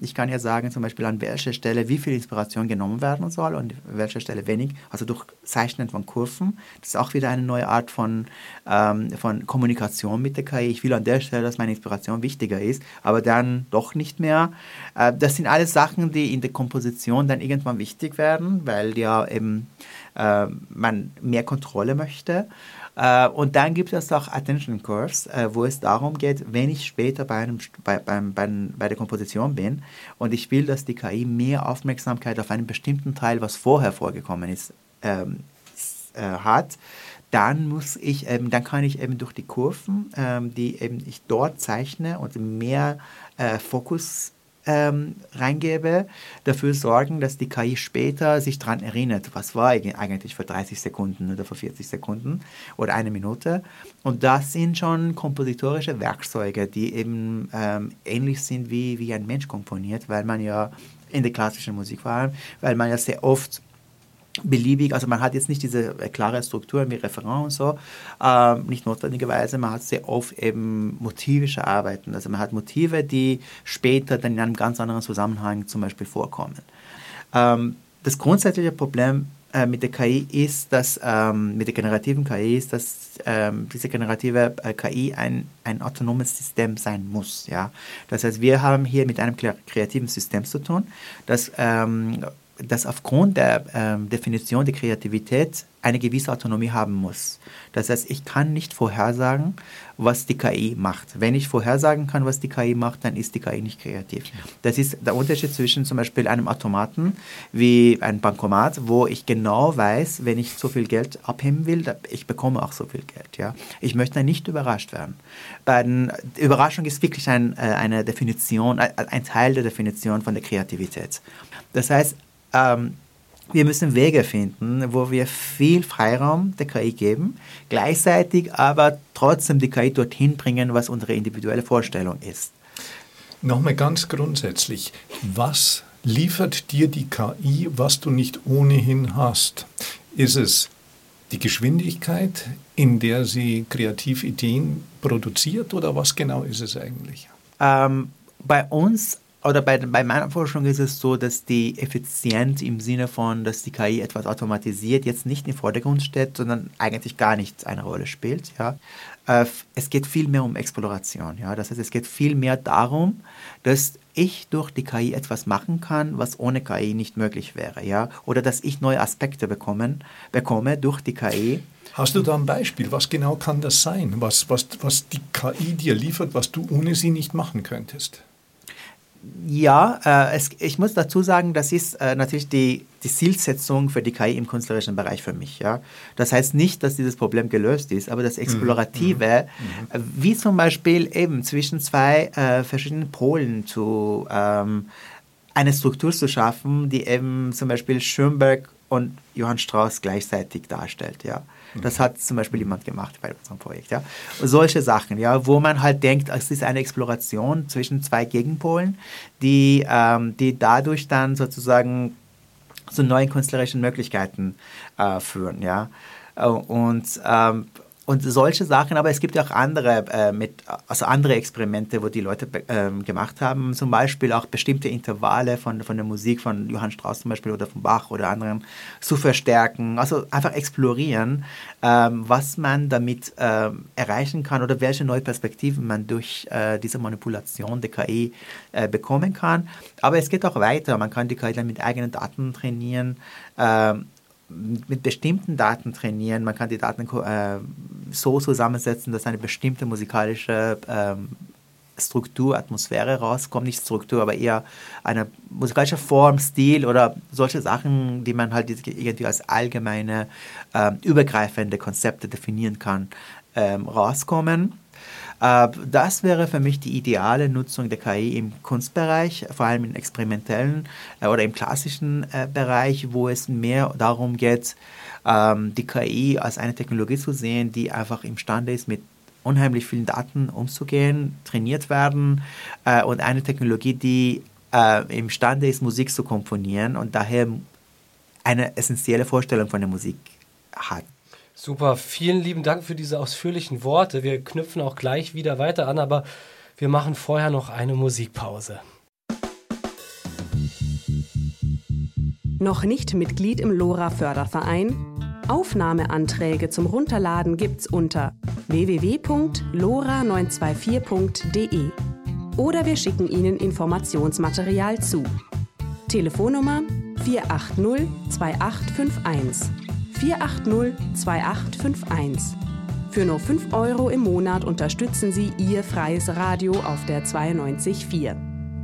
Ich kann ja sagen, zum Beispiel an welcher Stelle wie viel Inspiration genommen werden soll und an welcher Stelle wenig. Also durch Zeichnen von Kurven. Das ist auch wieder eine neue Art von, ähm, von Kommunikation mit der K I. Ich will an der Stelle, dass meine Inspiration wichtiger ist, aber dann doch nicht mehr. Äh, das sind alles Sachen, die in der Komposition dann irgendwann wichtig werden, weil ja eben äh, man mehr Kontrolle möchte. Uh, und dann gibt es auch Attention Curves, uh, wo es darum geht, wenn ich später bei, einem, bei, beim, bei, bei der Komposition bin und ich will, dass die K I mehr Aufmerksamkeit auf einen bestimmten Teil, was vorher vorgekommen ist, ähm, äh, hat, dann muss ich eben, dann kann ich eben durch die Kurven, ähm, die eben ich dort zeichne und mehr äh, Fokus Ähm, reingebe, dafür sorgen, dass die K I später sich daran erinnert, was war eigentlich vor dreißig Sekunden oder vor vierzig Sekunden oder eine Minute. Und das sind schon kompositorische Werkzeuge, die eben ähm, ähnlich sind wie, wie ein Mensch komponiert, weil man ja in der klassischen Musik vor allem, weil man ja sehr oft beliebig, also man hat jetzt nicht diese äh, klare Struktur wie Refrain und so, äh, nicht notwendigerweise, man hat sehr oft eben motivische Arbeiten, also man hat Motive, die später dann in einem ganz anderen Zusammenhang zum Beispiel vorkommen. Ähm, das grundsätzliche Problem äh, mit der K I ist, dass, ähm, mit der generativen K I ist, dass ähm, diese generative äh, K I ein, ein autonomes System sein muss, ja. Das heißt, wir haben hier mit einem kreativen System zu tun, das ähm, das aufgrund der ähm, Definition der Kreativität eine gewisse Autonomie haben muss. Das heißt, ich kann nicht vorhersagen, was die K I macht. Wenn ich vorhersagen kann, was die K I macht, dann ist die K I nicht kreativ. Das ist der Unterschied zwischen zum Beispiel einem Automaten wie ein Bankomat, wo ich genau weiß, wenn ich so viel Geld abheben will, ich bekomme auch so viel Geld. Ja? Ich möchte nicht überrascht werden. Bei den, Überraschung ist wirklich ein, eine Definition, ein Teil der Definition von der Kreativität. Das heißt, Ähm, wir müssen Wege finden, wo wir viel Freiraum der K I geben, gleichzeitig aber trotzdem die K I dorthin bringen, was unsere individuelle Vorstellung ist. Nochmal ganz grundsätzlich, was liefert dir die K I, was du nicht ohnehin hast? Ist es die Geschwindigkeit, in der sie Kreativideen produziert, oder was genau ist es eigentlich? Ähm, bei uns Oder bei, bei meiner Forschung ist es so, dass die Effizienz im Sinne von, dass die K I etwas automatisiert, jetzt nicht im Vordergrund steht, sondern eigentlich gar nicht eine Rolle spielt. Ja. Äh, es geht viel mehr um Exploration. Ja. Das heißt, es geht viel mehr darum, dass ich durch die K I etwas machen kann, was ohne K I nicht möglich wäre. Ja. Oder dass ich neue Aspekte bekommen, bekomme durch die K I. Hast du da ein Beispiel? Was genau kann das sein? Was, was, was die K I dir liefert, was du ohne sie nicht machen könntest? Ja, äh, es, ich muss dazu sagen, das ist äh, natürlich die, die Zielsetzung für die K I im künstlerischen Bereich für mich. Ja? Das heißt nicht, dass dieses Problem gelöst ist, aber das Explorative, mhm. äh, wie zum Beispiel eben zwischen zwei äh, verschiedenen Polen zu ähm, eine Struktur zu schaffen, die eben zum Beispiel Schönberg und Johann Strauss gleichzeitig darstellt. Ja? Das hat zum Beispiel jemand gemacht bei unserem Projekt. Ja? Und solche Sachen, ja, wo man halt denkt, es ist eine Exploration zwischen zwei Gegenpolen, die, ähm, die dadurch dann sozusagen zu neuen künstlerischen Möglichkeiten äh, führen. Ja? Und, ähm, und solche Sachen, aber es gibt ja auch andere, äh, mit, also andere Experimente, wo die Leute äh, gemacht haben, zum Beispiel auch bestimmte Intervalle von, von der Musik von Johann Strauss zum Beispiel oder von Bach oder anderen zu verstärken, also einfach explorieren, ähm, was man damit ähm, erreichen kann oder welche neue Perspektiven man durch äh, diese Manipulation der K I äh, bekommen kann. Aber es geht auch weiter, man kann die K I dann mit eigenen Daten trainieren, ähm, mit bestimmten Daten trainieren. Man kann die Daten äh, so zusammensetzen, dass eine bestimmte musikalische ähm, Struktur, Atmosphäre rauskommt. Nicht Struktur, aber eher eine musikalische Form, Stil oder solche Sachen, die man halt irgendwie als allgemeine, äh, übergreifende Konzepte definieren kann, ähm, rauskommen. Das wäre für mich die ideale Nutzung der K I im Kunstbereich, vor allem im experimentellen äh, oder im klassischen äh, Bereich, wo es mehr darum geht, ähm, die K I als eine Technologie zu sehen, die einfach imstande ist, mit unheimlich vielen Daten umzugehen, trainiert werden äh, und eine Technologie, die äh, imstande ist, Musik zu komponieren und daher eine essentielle Vorstellung von der Musik hat. Super, vielen lieben Dank für diese ausführlichen Worte. Wir knüpfen auch gleich wieder weiter an, aber wir machen vorher noch eine Musikpause. Noch nicht Mitglied im LoRa-Förderverein? Aufnahmeanträge zum Runterladen gibt's unter w w w punkt lora neun zwei vier punkt d e oder wir schicken Ihnen Informationsmaterial zu. Telefonnummer vier acht null zwei acht fünf eins. vier acht null zwei acht fünf eins. Für nur fünf Euro im Monat unterstützen Sie Ihr freies Radio auf der zweiundneunzig Komma vier.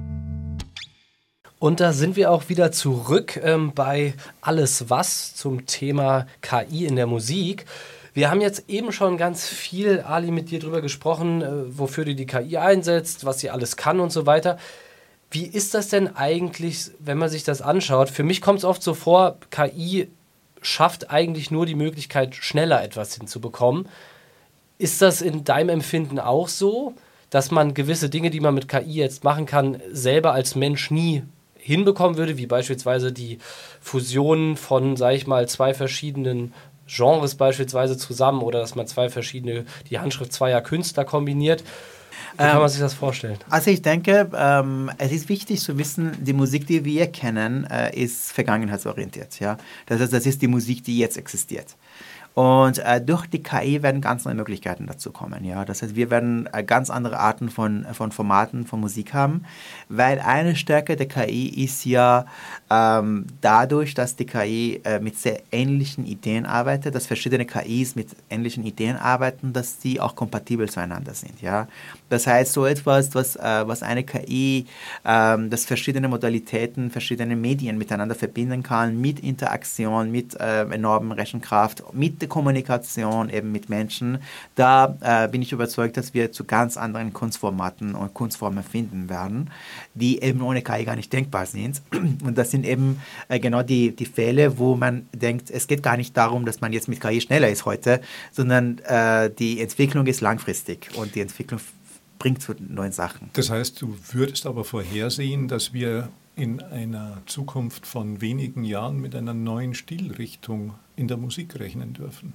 Und da sind wir auch wieder zurück ähm, bei Alles was zum Thema K I in der Musik. Wir haben jetzt eben schon ganz viel, Ali, mit dir drüber gesprochen, äh, wofür du die K I einsetzt, was sie alles kann und so weiter. Wie ist das denn eigentlich, wenn man sich das anschaut? Für mich kommt es oft so vor, K I schafft eigentlich nur die Möglichkeit, schneller etwas hinzubekommen. Ist das in deinem Empfinden auch so, dass man gewisse Dinge, die man mit K I jetzt machen kann, selber als Mensch nie hinbekommen würde, wie beispielsweise die Fusion von, sag ich mal, zwei verschiedenen Genres beispielsweise zusammen oder dass man zwei verschiedene, die Handschrift zweier Künstler kombiniert? Wie kann man sich das vorstellen? Also ich denke, ähm, es ist wichtig zu wissen, die Musik, die wir kennen, äh, ist vergangenheitsorientiert. Ja? Das heißt, das ist die Musik, die jetzt existiert. Und äh, durch die K I werden ganz neue Möglichkeiten dazu kommen. Ja? Das heißt, wir werden äh, ganz andere Arten von, von Formaten von Musik haben, weil eine Stärke der K I ist ja ähm, dadurch, dass die K I äh, mit sehr ähnlichen Ideen arbeitet, dass verschiedene K Is mit ähnlichen Ideen arbeiten, dass die auch kompatibel zueinander sind. Ja? Das heißt, so etwas, was, äh, was eine K I, äh, das verschiedene Modalitäten, verschiedene Medien miteinander verbinden kann, mit Interaktion, mit äh, enormen Rechenkraft, mit der Kommunikation eben mit Menschen, da äh, bin ich überzeugt, dass wir zu ganz anderen Kunstformaten und Kunstformen finden werden, die eben ohne K I gar nicht denkbar sind. Und das sind eben äh, genau die, die Fälle, wo man denkt, es geht gar nicht darum, dass man jetzt mit K I schneller ist heute, sondern äh, die Entwicklung ist langfristig und die Entwicklung bringt zu neuen Sachen. Das heißt, du würdest aber vorhersehen, dass wir in einer Zukunft von wenigen Jahren mit einer neuen Stilrichtung in der Musik rechnen dürfen?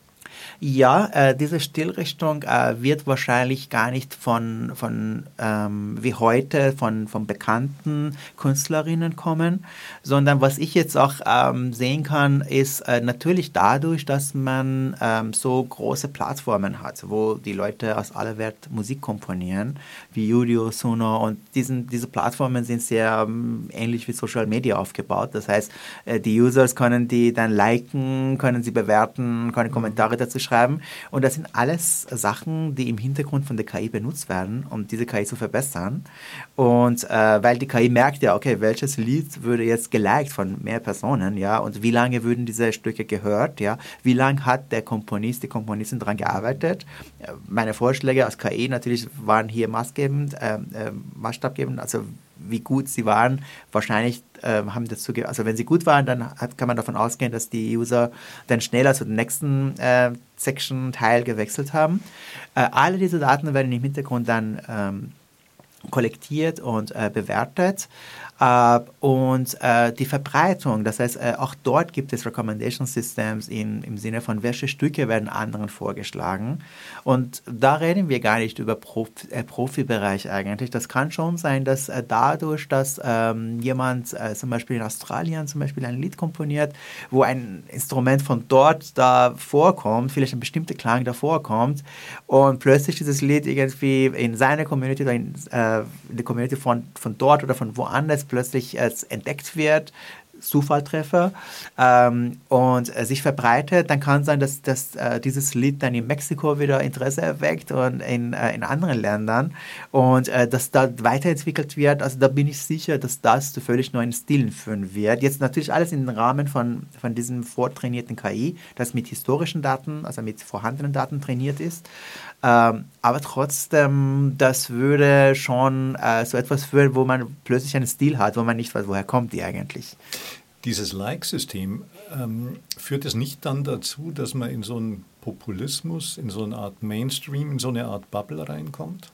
Ja, äh, diese Stilrichtung äh, wird wahrscheinlich gar nicht von, von ähm, wie heute von, von bekannten Künstlerinnen kommen, sondern was ich jetzt auch ähm, sehen kann, ist äh, natürlich dadurch, dass man ähm, so große Plattformen hat, wo die Leute aus aller Welt Musik komponieren, wie Udio, Suno, und diesen, diese Plattformen sind sehr ähm, ähnlich wie Social Media aufgebaut. Das heißt, äh, die Users können die dann liken, können sie bewerten, können Kommentare dazu schreiben, und das sind alles Sachen, die im Hintergrund von der K I benutzt werden, um diese K I zu verbessern. Und äh, weil die K I merkt ja, okay, welches Lied würde jetzt geliked von mehr Personen, ja, und wie lange würden diese Stücke gehört, ja, wie lange hat der Komponist, die Komponistin daran gearbeitet. Meine Vorschläge aus K I natürlich waren hier maßgebend, äh, äh, maßstabgebend, also wie gut sie waren, wahrscheinlich äh, haben dazu, ge- also wenn sie gut waren, dann hat, kann man davon ausgehen, dass die User dann schneller zu dem nächsten äh, Section-Teil gewechselt haben. Äh, alle diese Daten werden im Hintergrund dann ähm, kollektiert und äh, bewertet. Uh, und uh, die Verbreitung, das heißt, uh, auch dort gibt es Recommendation Systems in, im Sinne von, welche Stücke werden anderen vorgeschlagen. Und da reden wir gar nicht über Prof, äh, Profibereich eigentlich. Das kann schon sein, dass uh, dadurch, dass ähm, jemand äh, zum Beispiel in Australien zum Beispiel ein Lied komponiert, wo ein Instrument von dort da vorkommt, vielleicht ein bestimmter Klang da vorkommt, und plötzlich dieses Lied irgendwie in seiner Community oder in, äh, in der Community von, von dort oder von woanders plötzlich äh, entdeckt wird, Zufalltreffer, ähm, und äh, sich verbreitet, dann kann es sein, dass, dass äh, dieses Lied dann in Mexiko wieder Interesse erweckt und in, äh, in anderen Ländern, und äh, dass da weiterentwickelt wird. Also da bin ich sicher, dass das zu völlig neuen Stilen führen wird. Jetzt natürlich alles im Rahmen von, von diesem vortrainierten K I, das mit historischen Daten, also mit vorhandenen Daten trainiert ist. Ähm, aber trotzdem, das würde schon äh, so etwas führen, wo man plötzlich einen Stil hat, wo man nicht weiß, woher kommt die eigentlich. Dieses Like-System, ähm, führt es nicht dann dazu, dass man in so einen Populismus, in so eine Art Mainstream, in so eine Art Bubble reinkommt?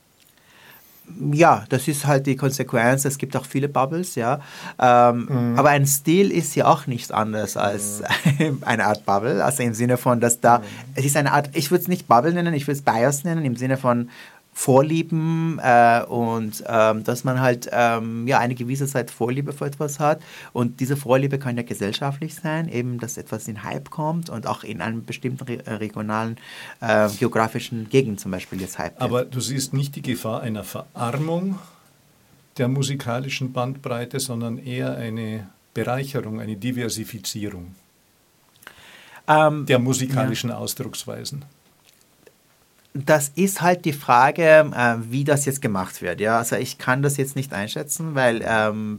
Ja, das ist halt die Konsequenz. Es gibt auch viele Bubbles, ja. Ähm, mhm. Aber ein Stil ist ja auch nichts anderes als mhm. eine Art Bubble. Also im Sinne von, dass da, mhm. es ist eine Art, ich würde es nicht Bubble nennen, ich würde es Bias nennen, im Sinne von, Vorlieben äh, und ähm, dass man halt ähm, ja eine gewisse Zeit Vorliebe für etwas hat und diese Vorliebe kann ja gesellschaftlich sein, eben dass etwas in Hype kommt und auch in einem bestimmten re regionalen äh, geografischen Gegend zum Beispiel jetzt Hype. Aber du siehst nicht die Gefahr einer Verarmung der musikalischen Bandbreite, sondern eher eine Bereicherung, eine Diversifizierung ähm, der musikalischen ja. Ausdrucksweisen. Das ist halt die Frage, äh, wie das jetzt gemacht wird. Ja? Also ich kann das jetzt nicht einschätzen, weil ähm,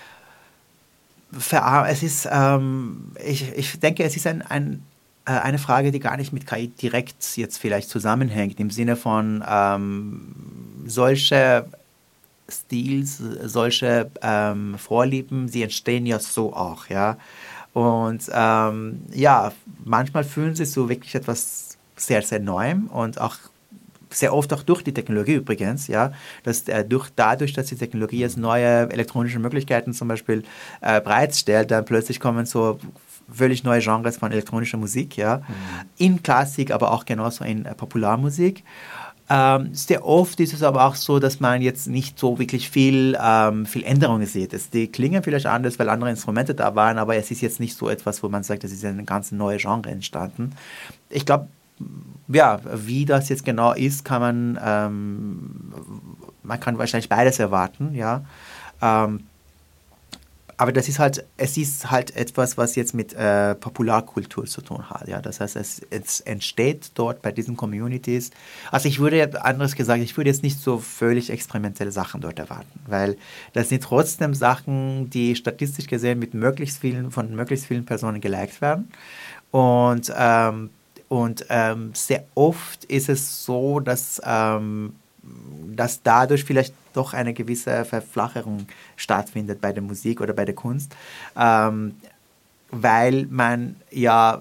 es ist, ähm, ich, ich denke, es ist ein, ein, äh, eine Frage, die gar nicht mit K I direkt jetzt vielleicht zusammenhängt, im Sinne von ähm, solche Stils, solche ähm, Vorlieben, sie entstehen ja so auch. Ja? Und ähm, ja, manchmal fühlen sie so wirklich etwas sehr, sehr Neuem und auch sehr oft auch durch die Technologie übrigens, ja, dass äh, durch, dadurch, dass die Technologie jetzt neue elektronische Möglichkeiten zum Beispiel äh, bereitstellt, dann plötzlich kommen so völlig neue Genres von elektronischer Musik, ja, mhm. in Klassik, aber auch genauso in äh, Popularmusik. Ähm, sehr oft ist es aber auch so, dass man jetzt nicht so wirklich viel, ähm, viel Änderungen sieht. Es, die klingen vielleicht anders, weil andere Instrumente da waren, aber es ist jetzt nicht so etwas, wo man sagt, es ist ein ganz neues Genre entstanden. Ich glaube, ja, wie das jetzt genau ist, kann man, ähm, man kann wahrscheinlich beides erwarten, ja. Ähm, aber das ist halt, es ist halt etwas, was jetzt mit äh, Popularkultur zu tun hat, ja. Das heißt, es, es entsteht dort bei diesen Communities. Also ich würde, anderes gesagt, ich würde jetzt nicht so völlig experimentelle Sachen dort erwarten, weil das sind trotzdem Sachen, die statistisch gesehen mit möglichst vielen, von möglichst vielen Personen geliked werden. Und ähm, Und ähm, sehr oft ist es so, dass, ähm, dass dadurch vielleicht doch eine gewisse Verflacherung stattfindet bei der Musik oder bei der Kunst, ähm, weil man ja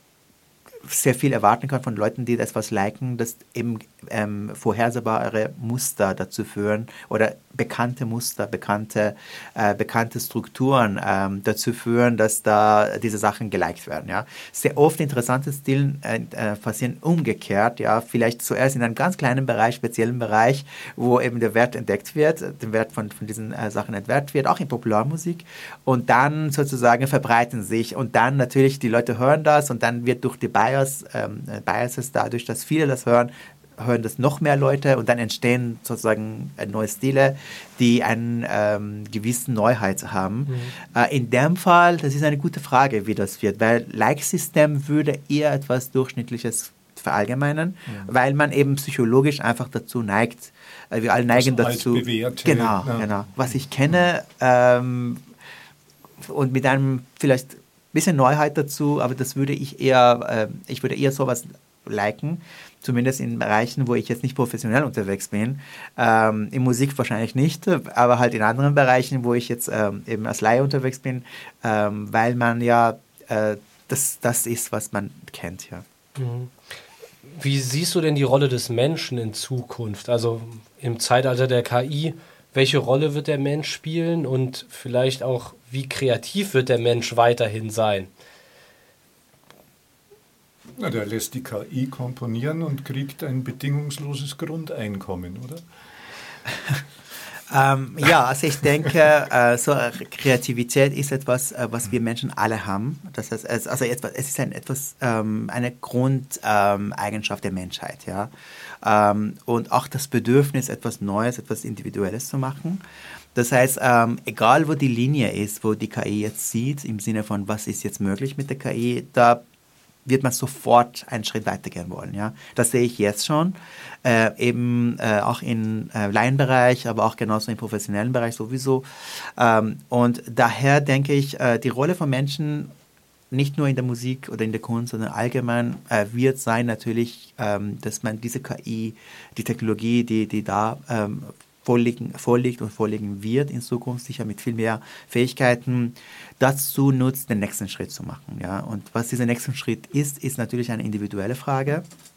sehr viel erwarten kann von Leuten, die etwas liken, dass eben ähm, vorhersehbare Muster dazu führen oder bekannte Muster, bekannte, äh, bekannte Strukturen ähm, dazu führen, dass da diese Sachen geliked werden. Ja. Sehr oft interessante Stilen äh, äh, passieren umgekehrt, ja, vielleicht zuerst in einem ganz kleinen Bereich, speziellen Bereich, wo eben der Wert entdeckt wird, der Wert von, von diesen äh, Sachen entdeckt wird, auch in Popularmusik und dann sozusagen verbreiten sich und dann natürlich die Leute hören das und dann wird durch die Bias, ähm, Biases dadurch, dass viele das hören, hören das noch mehr Leute und dann entstehen sozusagen neue Stile, die einen ähm, gewissen Neuheit haben. Mhm. Äh, in dem Fall, das ist eine gute Frage, wie das wird, weil Like-System würde eher etwas Durchschnittliches verallgemeinern, mhm. weil man eben psychologisch einfach dazu neigt. Äh, wir alle neigen das dazu. Altbewährte, genau, ja. genau. Was ich kenne ähm, und mit einem vielleicht bisschen Neuheit dazu, aber das würde ich eher, äh, ich würde eher sowas liken, zumindest in Bereichen, wo ich jetzt nicht professionell unterwegs bin. Ähm, in Musik wahrscheinlich nicht, aber halt in anderen Bereichen, wo ich jetzt ähm, eben als Laie unterwegs bin, ähm, weil man ja, äh, das, das ist, was man kennt, ja. Wie siehst du denn die Rolle des Menschen in Zukunft? Also im Zeitalter der K I, welche Rolle wird der Mensch spielen und vielleicht auch, wie kreativ wird der Mensch weiterhin sein? Na, der lässt die K I komponieren und kriegt ein bedingungsloses Grundeinkommen, oder? ähm, ja, also ich denke, äh, so Kreativität ist etwas, äh, was wir Menschen alle haben. Das heißt, es, also etwas, es ist ein, etwas, ähm, eine Grundeigenschaft ähm, der Menschheit, ja. Ähm, und auch das Bedürfnis, etwas Neues, etwas Individuelles zu machen. Das heißt, ähm, egal wo die Linie ist, wo die K I jetzt sieht, im Sinne von, was ist jetzt möglich mit der K I, da wird man sofort einen Schritt weitergehen wollen. Ja? Das sehe ich jetzt schon, äh, eben äh, auch im äh, Laienbereich, aber auch genauso im professionellen Bereich sowieso. Ähm, und daher denke ich, äh, die Rolle von Menschen, nicht nur in der Musik oder in der Kunst, sondern allgemein äh, wird sein natürlich, ähm, dass man diese K I, die Technologie, die, die da ähm, vorliegen, vorliegt und vorliegen wird in Zukunft, sicher mit viel mehr Fähigkeiten, dazu nutzt, den nächsten Schritt zu machen. Ja? Und was dieser nächste Schritt ist, ist natürlich eine individuelle Frage.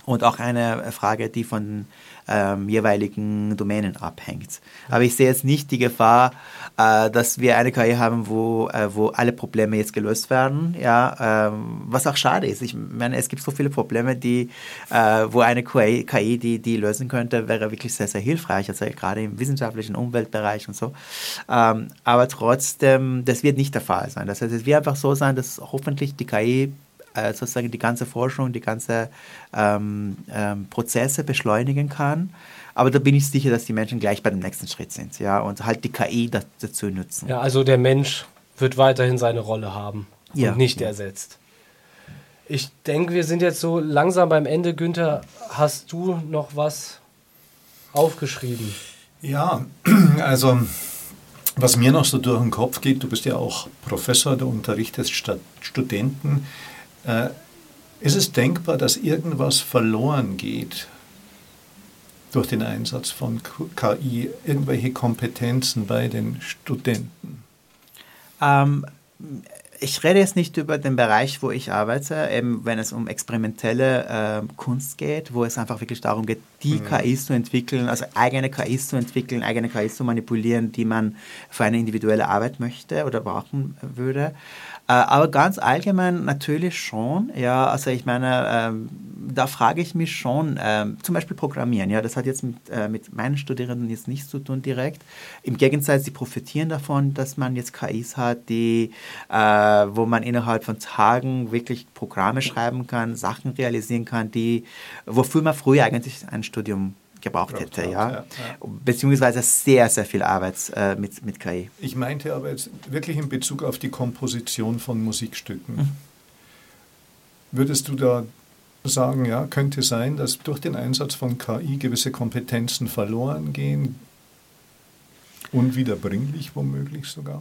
und auch eine Frage, die von ähm, jeweiligen Domänen abhängt. Aber ich sehe jetzt nicht die Gefahr, äh, dass wir eine K I haben, wo, äh, wo alle Probleme jetzt gelöst werden, ja, ähm, was auch schade ist. Ich meine, es gibt so viele Probleme, die, äh, wo eine K I, die, die lösen könnte, wäre wirklich sehr, sehr hilfreich, also gerade im wissenschaftlichen Umweltbereich und so. Ähm, aber trotzdem, das wird nicht der Fall sein. Das heißt, es wird einfach so sein, dass hoffentlich die K I sozusagen die ganze Forschung, die ganze ähm, ähm, Prozesse beschleunigen kann. Aber da bin ich sicher, dass die Menschen gleich bei dem nächsten Schritt sind, ja, und halt die K I dazu nutzen. Ja, also der Mensch wird weiterhin seine Rolle haben ja. und nicht ersetzt. Ich denke, wir sind jetzt so langsam beim Ende. Günther, hast du noch was aufgeschrieben? Ja, also was mir noch so durch den Kopf geht, du bist ja auch Professor, du unterrichtest Studenten. Äh, ist es denkbar, dass irgendwas verloren geht durch den Einsatz von K I, irgendwelche Kompetenzen bei den Studenten? Ähm, ich rede jetzt nicht über den Bereich, wo ich arbeite, eben wenn es um experimentelle äh, Kunst geht, wo es einfach wirklich darum geht, die mhm. K Is zu entwickeln, also eigene K Is zu entwickeln, eigene K Is zu manipulieren, die man für eine individuelle Arbeit möchte oder brauchen würde. Äh, aber ganz allgemein natürlich schon, ja, also ich meine, ähm, da frage ich mich schon, ähm, zum Beispiel Programmieren, ja, das hat jetzt mit, äh, mit meinen Studierenden jetzt nichts zu tun direkt. Im Gegenteil, sie profitieren davon, dass man jetzt K Is hat, die, äh, wo man innerhalb von Tagen wirklich Programme schreiben kann, Sachen realisieren kann, die, wofür man früher eigentlich ein Studium gebraucht hätte, ja. Ja, ja. Beziehungsweise sehr, sehr viel Arbeit äh, mit, mit K I. Ich meinte aber jetzt wirklich in Bezug auf die Komposition von Musikstücken. Mhm. Würdest du da sagen, ja, könnte sein, dass durch den Einsatz von K I gewisse Kompetenzen verloren gehen? Unwiederbringlich womöglich sogar?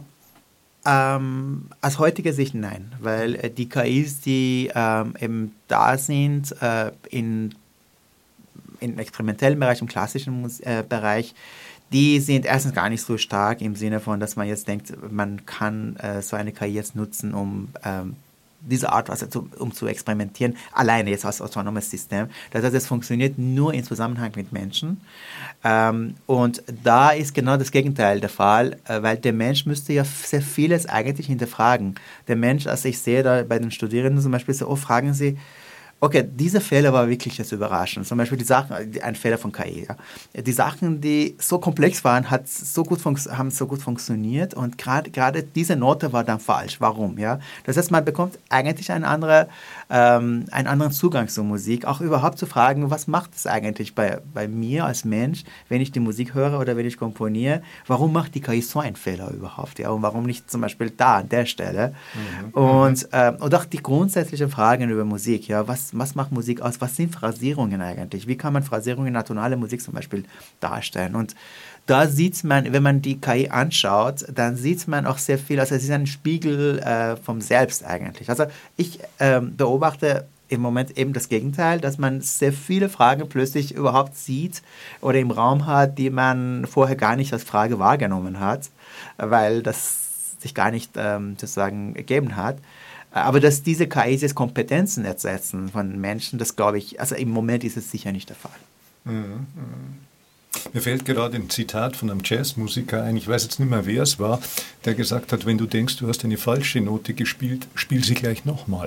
Ähm, aus heutiger Sicht nein, weil äh, die K Is, die ähm, eben da sind, äh, in im experimentellen Bereich, im klassischen Mus- äh, Bereich, die sind erstens gar nicht so stark im Sinne von, dass man jetzt denkt, man kann äh, so eine K I jetzt nutzen, um ähm, diese Art, also zu, um zu experimentieren, alleine jetzt als autonomes System. Das heißt, es funktioniert nur im Zusammenhang mit Menschen. Ähm, und da ist genau das Gegenteil der Fall, äh, weil der Mensch müsste ja sehr vieles eigentlich hinterfragen. Der Mensch, also ich sehe da bei den Studierenden zum Beispiel so, oh, fragen sie, okay, dieser Fehler war wirklich jetzt überraschend. Zum Beispiel die Sachen, ein Fehler von K I. Ja. Die Sachen, die so komplex waren, hat so gut haben so gut funktioniert und gerade gerade diese Note war dann falsch. Warum? Ja? Das heißt, man bekommt eigentlich eine andere, ähm, einen anderen Zugang zur Musik, auch überhaupt zu fragen, was macht es eigentlich bei, bei mir als Mensch, wenn ich die Musik höre oder wenn ich komponiere, warum macht die K I so einen Fehler überhaupt? Ja? Und warum nicht zum Beispiel da an der Stelle? Mhm. Und, ähm, und auch die grundsätzlichen Fragen über Musik, ja, was Was macht Musik aus? Was sind Phrasierungen eigentlich? Wie kann man Phrasierungen in atonale Musik zum Beispiel darstellen? Und da sieht man, wenn man die K I anschaut, dann sieht man auch sehr viel, also es ist ein Spiegel äh, vom Selbst eigentlich. Also ich ähm, beobachte im Moment eben das Gegenteil, dass man sehr viele Fragen plötzlich überhaupt sieht oder im Raum hat, die man vorher gar nicht als Frage wahrgenommen hat, weil das sich gar nicht ähm, sozusagen ergeben hat. Aber dass diese K Is jetzt Kompetenzen ersetzen von Menschen, das glaube ich, also im Moment ist es sicher nicht der Fall. Mhm. Mir fällt gerade ein Zitat von einem Jazzmusiker ein, ich weiß jetzt nicht mehr, wer es war, der gesagt hat, wenn du denkst, du hast eine falsche Note gespielt, spiel sie gleich nochmal.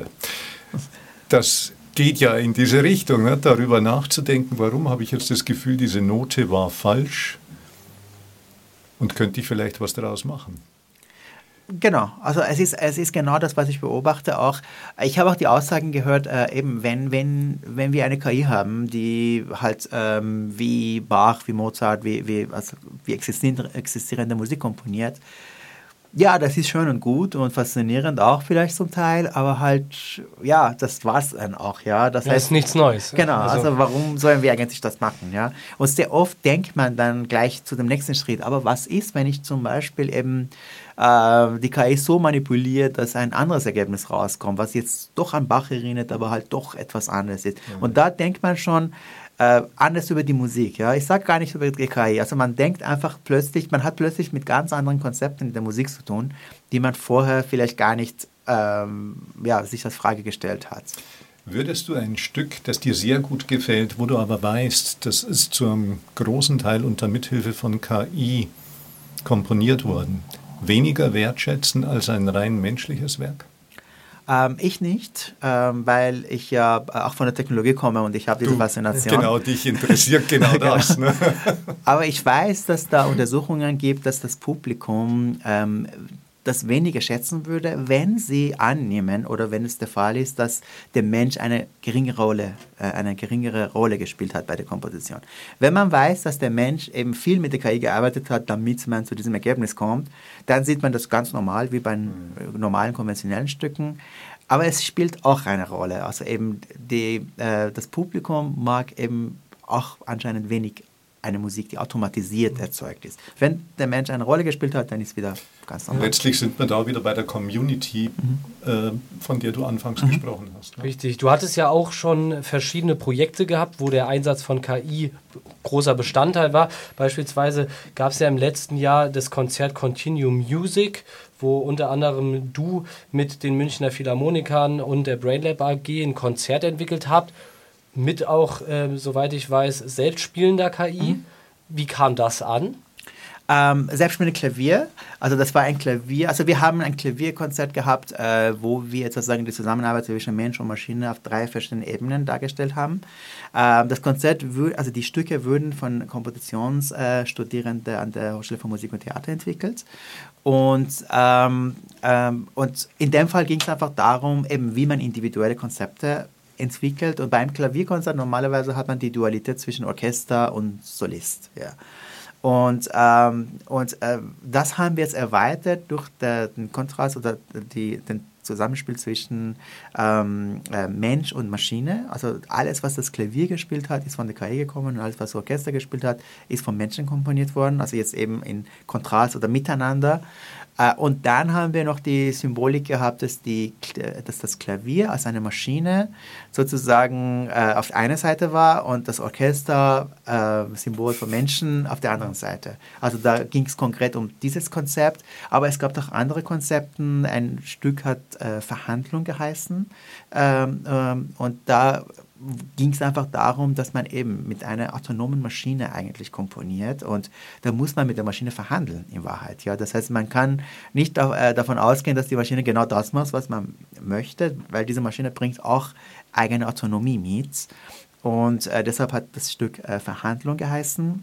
Das geht ja in diese Richtung, ne? Darüber nachzudenken, warum habe ich jetzt das Gefühl, diese Note war falsch und könnte ich vielleicht was daraus machen. Genau, also es ist, es ist genau das, was ich beobachte auch. Ich habe auch die Aussagen gehört, äh, eben wenn, wenn, wenn wir eine K I haben, die halt ähm, wie Bach, wie Mozart, wie, wie, also wie existierende, existierende Musik komponiert, ja, das ist schön und gut und faszinierend auch vielleicht zum Teil, aber halt, ja, das war es dann auch, ja. Das ja, heißt, ist nichts Neues. Genau, also, also warum sollen wir eigentlich das machen, ja? Und sehr oft denkt man dann gleich zu dem nächsten Schritt, aber was ist, wenn ich zum Beispiel eben äh, die K I so manipuliert, dass ein anderes Ergebnis rauskommt, was jetzt doch an Bach erinnert, aber halt doch etwas anderes ist. Mhm. Und da denkt man schon äh, anders über die Musik. Ja? Ich sage gar nicht über die K I. Also man denkt einfach plötzlich, man hat plötzlich mit ganz anderen Konzepten in der Musik zu tun, die man vorher vielleicht gar nicht ähm, ja, sich als Frage gestellt hat. Würdest du ein Stück, das dir sehr gut gefällt, wo du aber weißt, das ist zum großen Teil unter Mithilfe von K I komponiert worden, weniger wertschätzen als ein rein menschliches Werk? Ähm, ich nicht, ähm, weil ich ja auch von der Technologie komme und ich habe diese Du, Faszination. Genau, dich interessiert genau das. Ne? Aber ich weiß, dass da Untersuchungen gibt, dass das Publikum ähm, das weniger schätzen würde, wenn sie annehmen oder wenn es der Fall ist, dass der Mensch eine geringere Rolle, äh, eine geringere Rolle gespielt hat bei der Komposition. Wenn man weiß, dass der Mensch eben viel mit der K I gearbeitet hat, damit man zu diesem Ergebnis kommt, dann sieht man das ganz normal, wie bei mhm. normalen konventionellen Stücken. Aber es spielt auch eine Rolle. Also eben die, äh, das Publikum mag eben auch anscheinend wenig eine Musik, die automatisiert erzeugt ist. Wenn der Mensch eine Rolle gespielt hat, dann ist es wieder ganz normal. Letztlich sind wir da wieder bei der Community, mhm. äh, von der du anfangs mhm. gesprochen hast. Ne? Richtig. Du hattest ja auch schon verschiedene Projekte gehabt, wo der Einsatz von K I großer Bestandteil war. Beispielsweise gab es ja im letzten Jahr das Konzert Continuum Music, wo unter anderem du mit den Münchner Philharmonikern und der Brainlab A G ein Konzert entwickelt habt, mit auch, äh, soweit ich weiß, selbstspielender K I. Mhm. Wie kam das an? Ähm, selbstspielende Klavier, also das war ein Klavier, also wir haben ein Klavierkonzert gehabt, äh, wo wir jetzt sozusagen die Zusammenarbeit zwischen Mensch und Maschine auf drei verschiedenen Ebenen dargestellt haben. Ähm, das Konzert, wür- also die Stücke wurden von Kompositionsstudierenden äh, an der Hochschule für Musik und Theater entwickelt. Und, ähm, ähm, und in dem Fall ging es einfach darum, eben wie man individuelle Konzepte entwickelt. Und beim Klavierkonzert normalerweise hat man die Dualität zwischen Orchester und Solist. Ja. Und, ähm, und äh, das haben wir jetzt erweitert durch der, den Kontrast oder die, den Zusammenspiel zwischen ähm, äh, Mensch und Maschine. Also alles, was das Klavier gespielt hat, ist von der K I gekommen und alles, was das Orchester gespielt hat, ist vom Menschen komponiert worden. Also jetzt eben in Kontrast oder miteinander. Äh, und dann haben wir noch die Symbolik gehabt, dass, die, dass das Klavier als eine Maschine sozusagen äh, auf einer Seite war und das Orchester äh, Symbol von Menschen auf der anderen Seite. Also da ging es konkret um dieses Konzept, aber es gab auch andere Konzepte. Ein Stück hat äh, Verhandlung geheißen ähm, ähm, und da ging es einfach darum, dass man eben mit einer autonomen Maschine eigentlich komponiert und da muss man mit der Maschine verhandeln in Wahrheit. Ja? Das heißt, man kann nicht da, äh, davon ausgehen, dass die Maschine genau das macht, was man möchte, weil diese Maschine bringt auch eigene Autonomie mit und äh, deshalb hat das Stück äh, Verhandlung geheißen.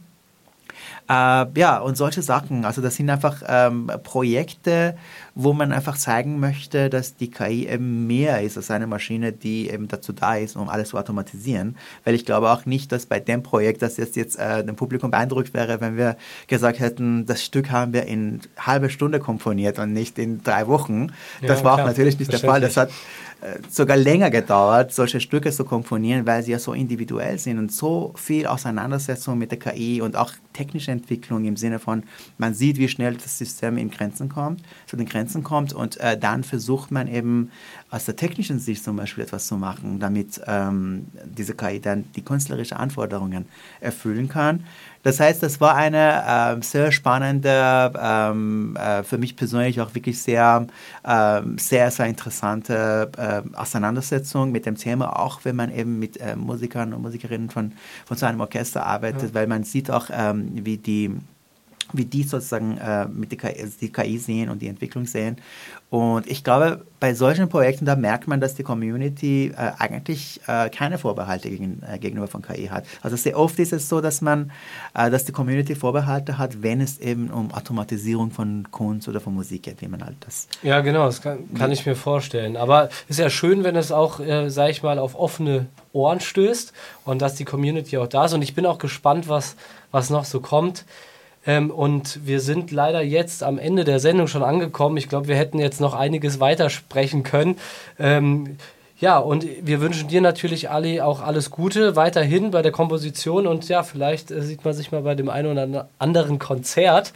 Äh, ja, und solche Sachen, also das sind einfach ähm, Projekte, wo man einfach zeigen möchte, dass die K I eben mehr ist als eine Maschine, die eben dazu da ist, um alles zu automatisieren. Weil ich glaube auch nicht, dass bei dem Projekt, dass jetzt, jetzt äh, dem Publikum beeindruckt wäre, wenn wir gesagt hätten, das Stück haben wir in halbe Stunde komponiert und nicht in drei Wochen. Das ja, war klar, auch natürlich nicht der Fall. Das hat äh, sogar länger gedauert, solche Stücke zu komponieren, weil sie ja so individuell sind und so viel Auseinandersetzung mit der K I und auch technische Entwicklung im Sinne von, man sieht, wie schnell das System in Grenzen kommt, zu den Grenzen kommt und äh, dann versucht man eben aus der technischen Sicht zum Beispiel etwas zu machen, damit ähm, diese K I dann die künstlerischen Anforderungen erfüllen kann. Das heißt, das war eine äh, sehr spannende, ähm, äh, für mich persönlich auch wirklich sehr, äh, sehr, sehr interessante äh, Auseinandersetzung mit dem Thema, auch wenn man eben mit äh, Musikern und Musikerinnen von, von so einem Orchester arbeitet, ja. Weil man sieht auch, ähm, wie die wie die sozusagen äh, mit der K I, die K I sehen und die Entwicklung sehen. Und ich glaube, bei solchen Projekten, da merkt man, dass die Community äh, eigentlich äh, keine Vorbehalte gegen, äh, gegenüber von K I hat. Also sehr oft ist es so, dass man, äh, dass die Community Vorbehalte hat, wenn es eben um Automatisierung von Kunst oder von Musik geht, wie man halt das... Ja, genau, das kann, kann ich mir vorstellen. Aber es ist ja schön, wenn es auch, äh, sag ich mal, auf offene Ohren stößt und dass die Community auch da ist. Und ich bin auch gespannt, was, was noch so kommt. Ähm, und wir sind leider jetzt am Ende der Sendung schon angekommen. Ich glaube, wir hätten jetzt noch einiges weitersprechen können. Ähm, ja, und wir wünschen dir natürlich, Ali, auch alles Gute weiterhin bei der Komposition. Und ja, vielleicht äh, sieht man sich mal bei dem einen oder anderen Konzert.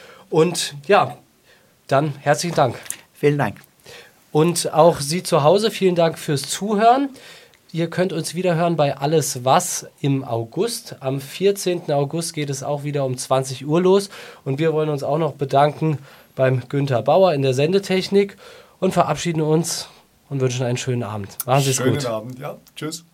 Und ja, dann herzlichen Dank. Vielen Dank. Und auch Sie zu Hause, vielen Dank fürs Zuhören. Ihr könnt uns wieder hören bei Alles Was im August. Am vierzehnten August geht es auch wieder um zwanzig Uhr los. Und wir wollen uns auch noch bedanken beim Günther Bauer in der Sendetechnik und verabschieden uns und wünschen einen schönen Abend. Machen Sie es gut. Schönen Abend, ja. Tschüss.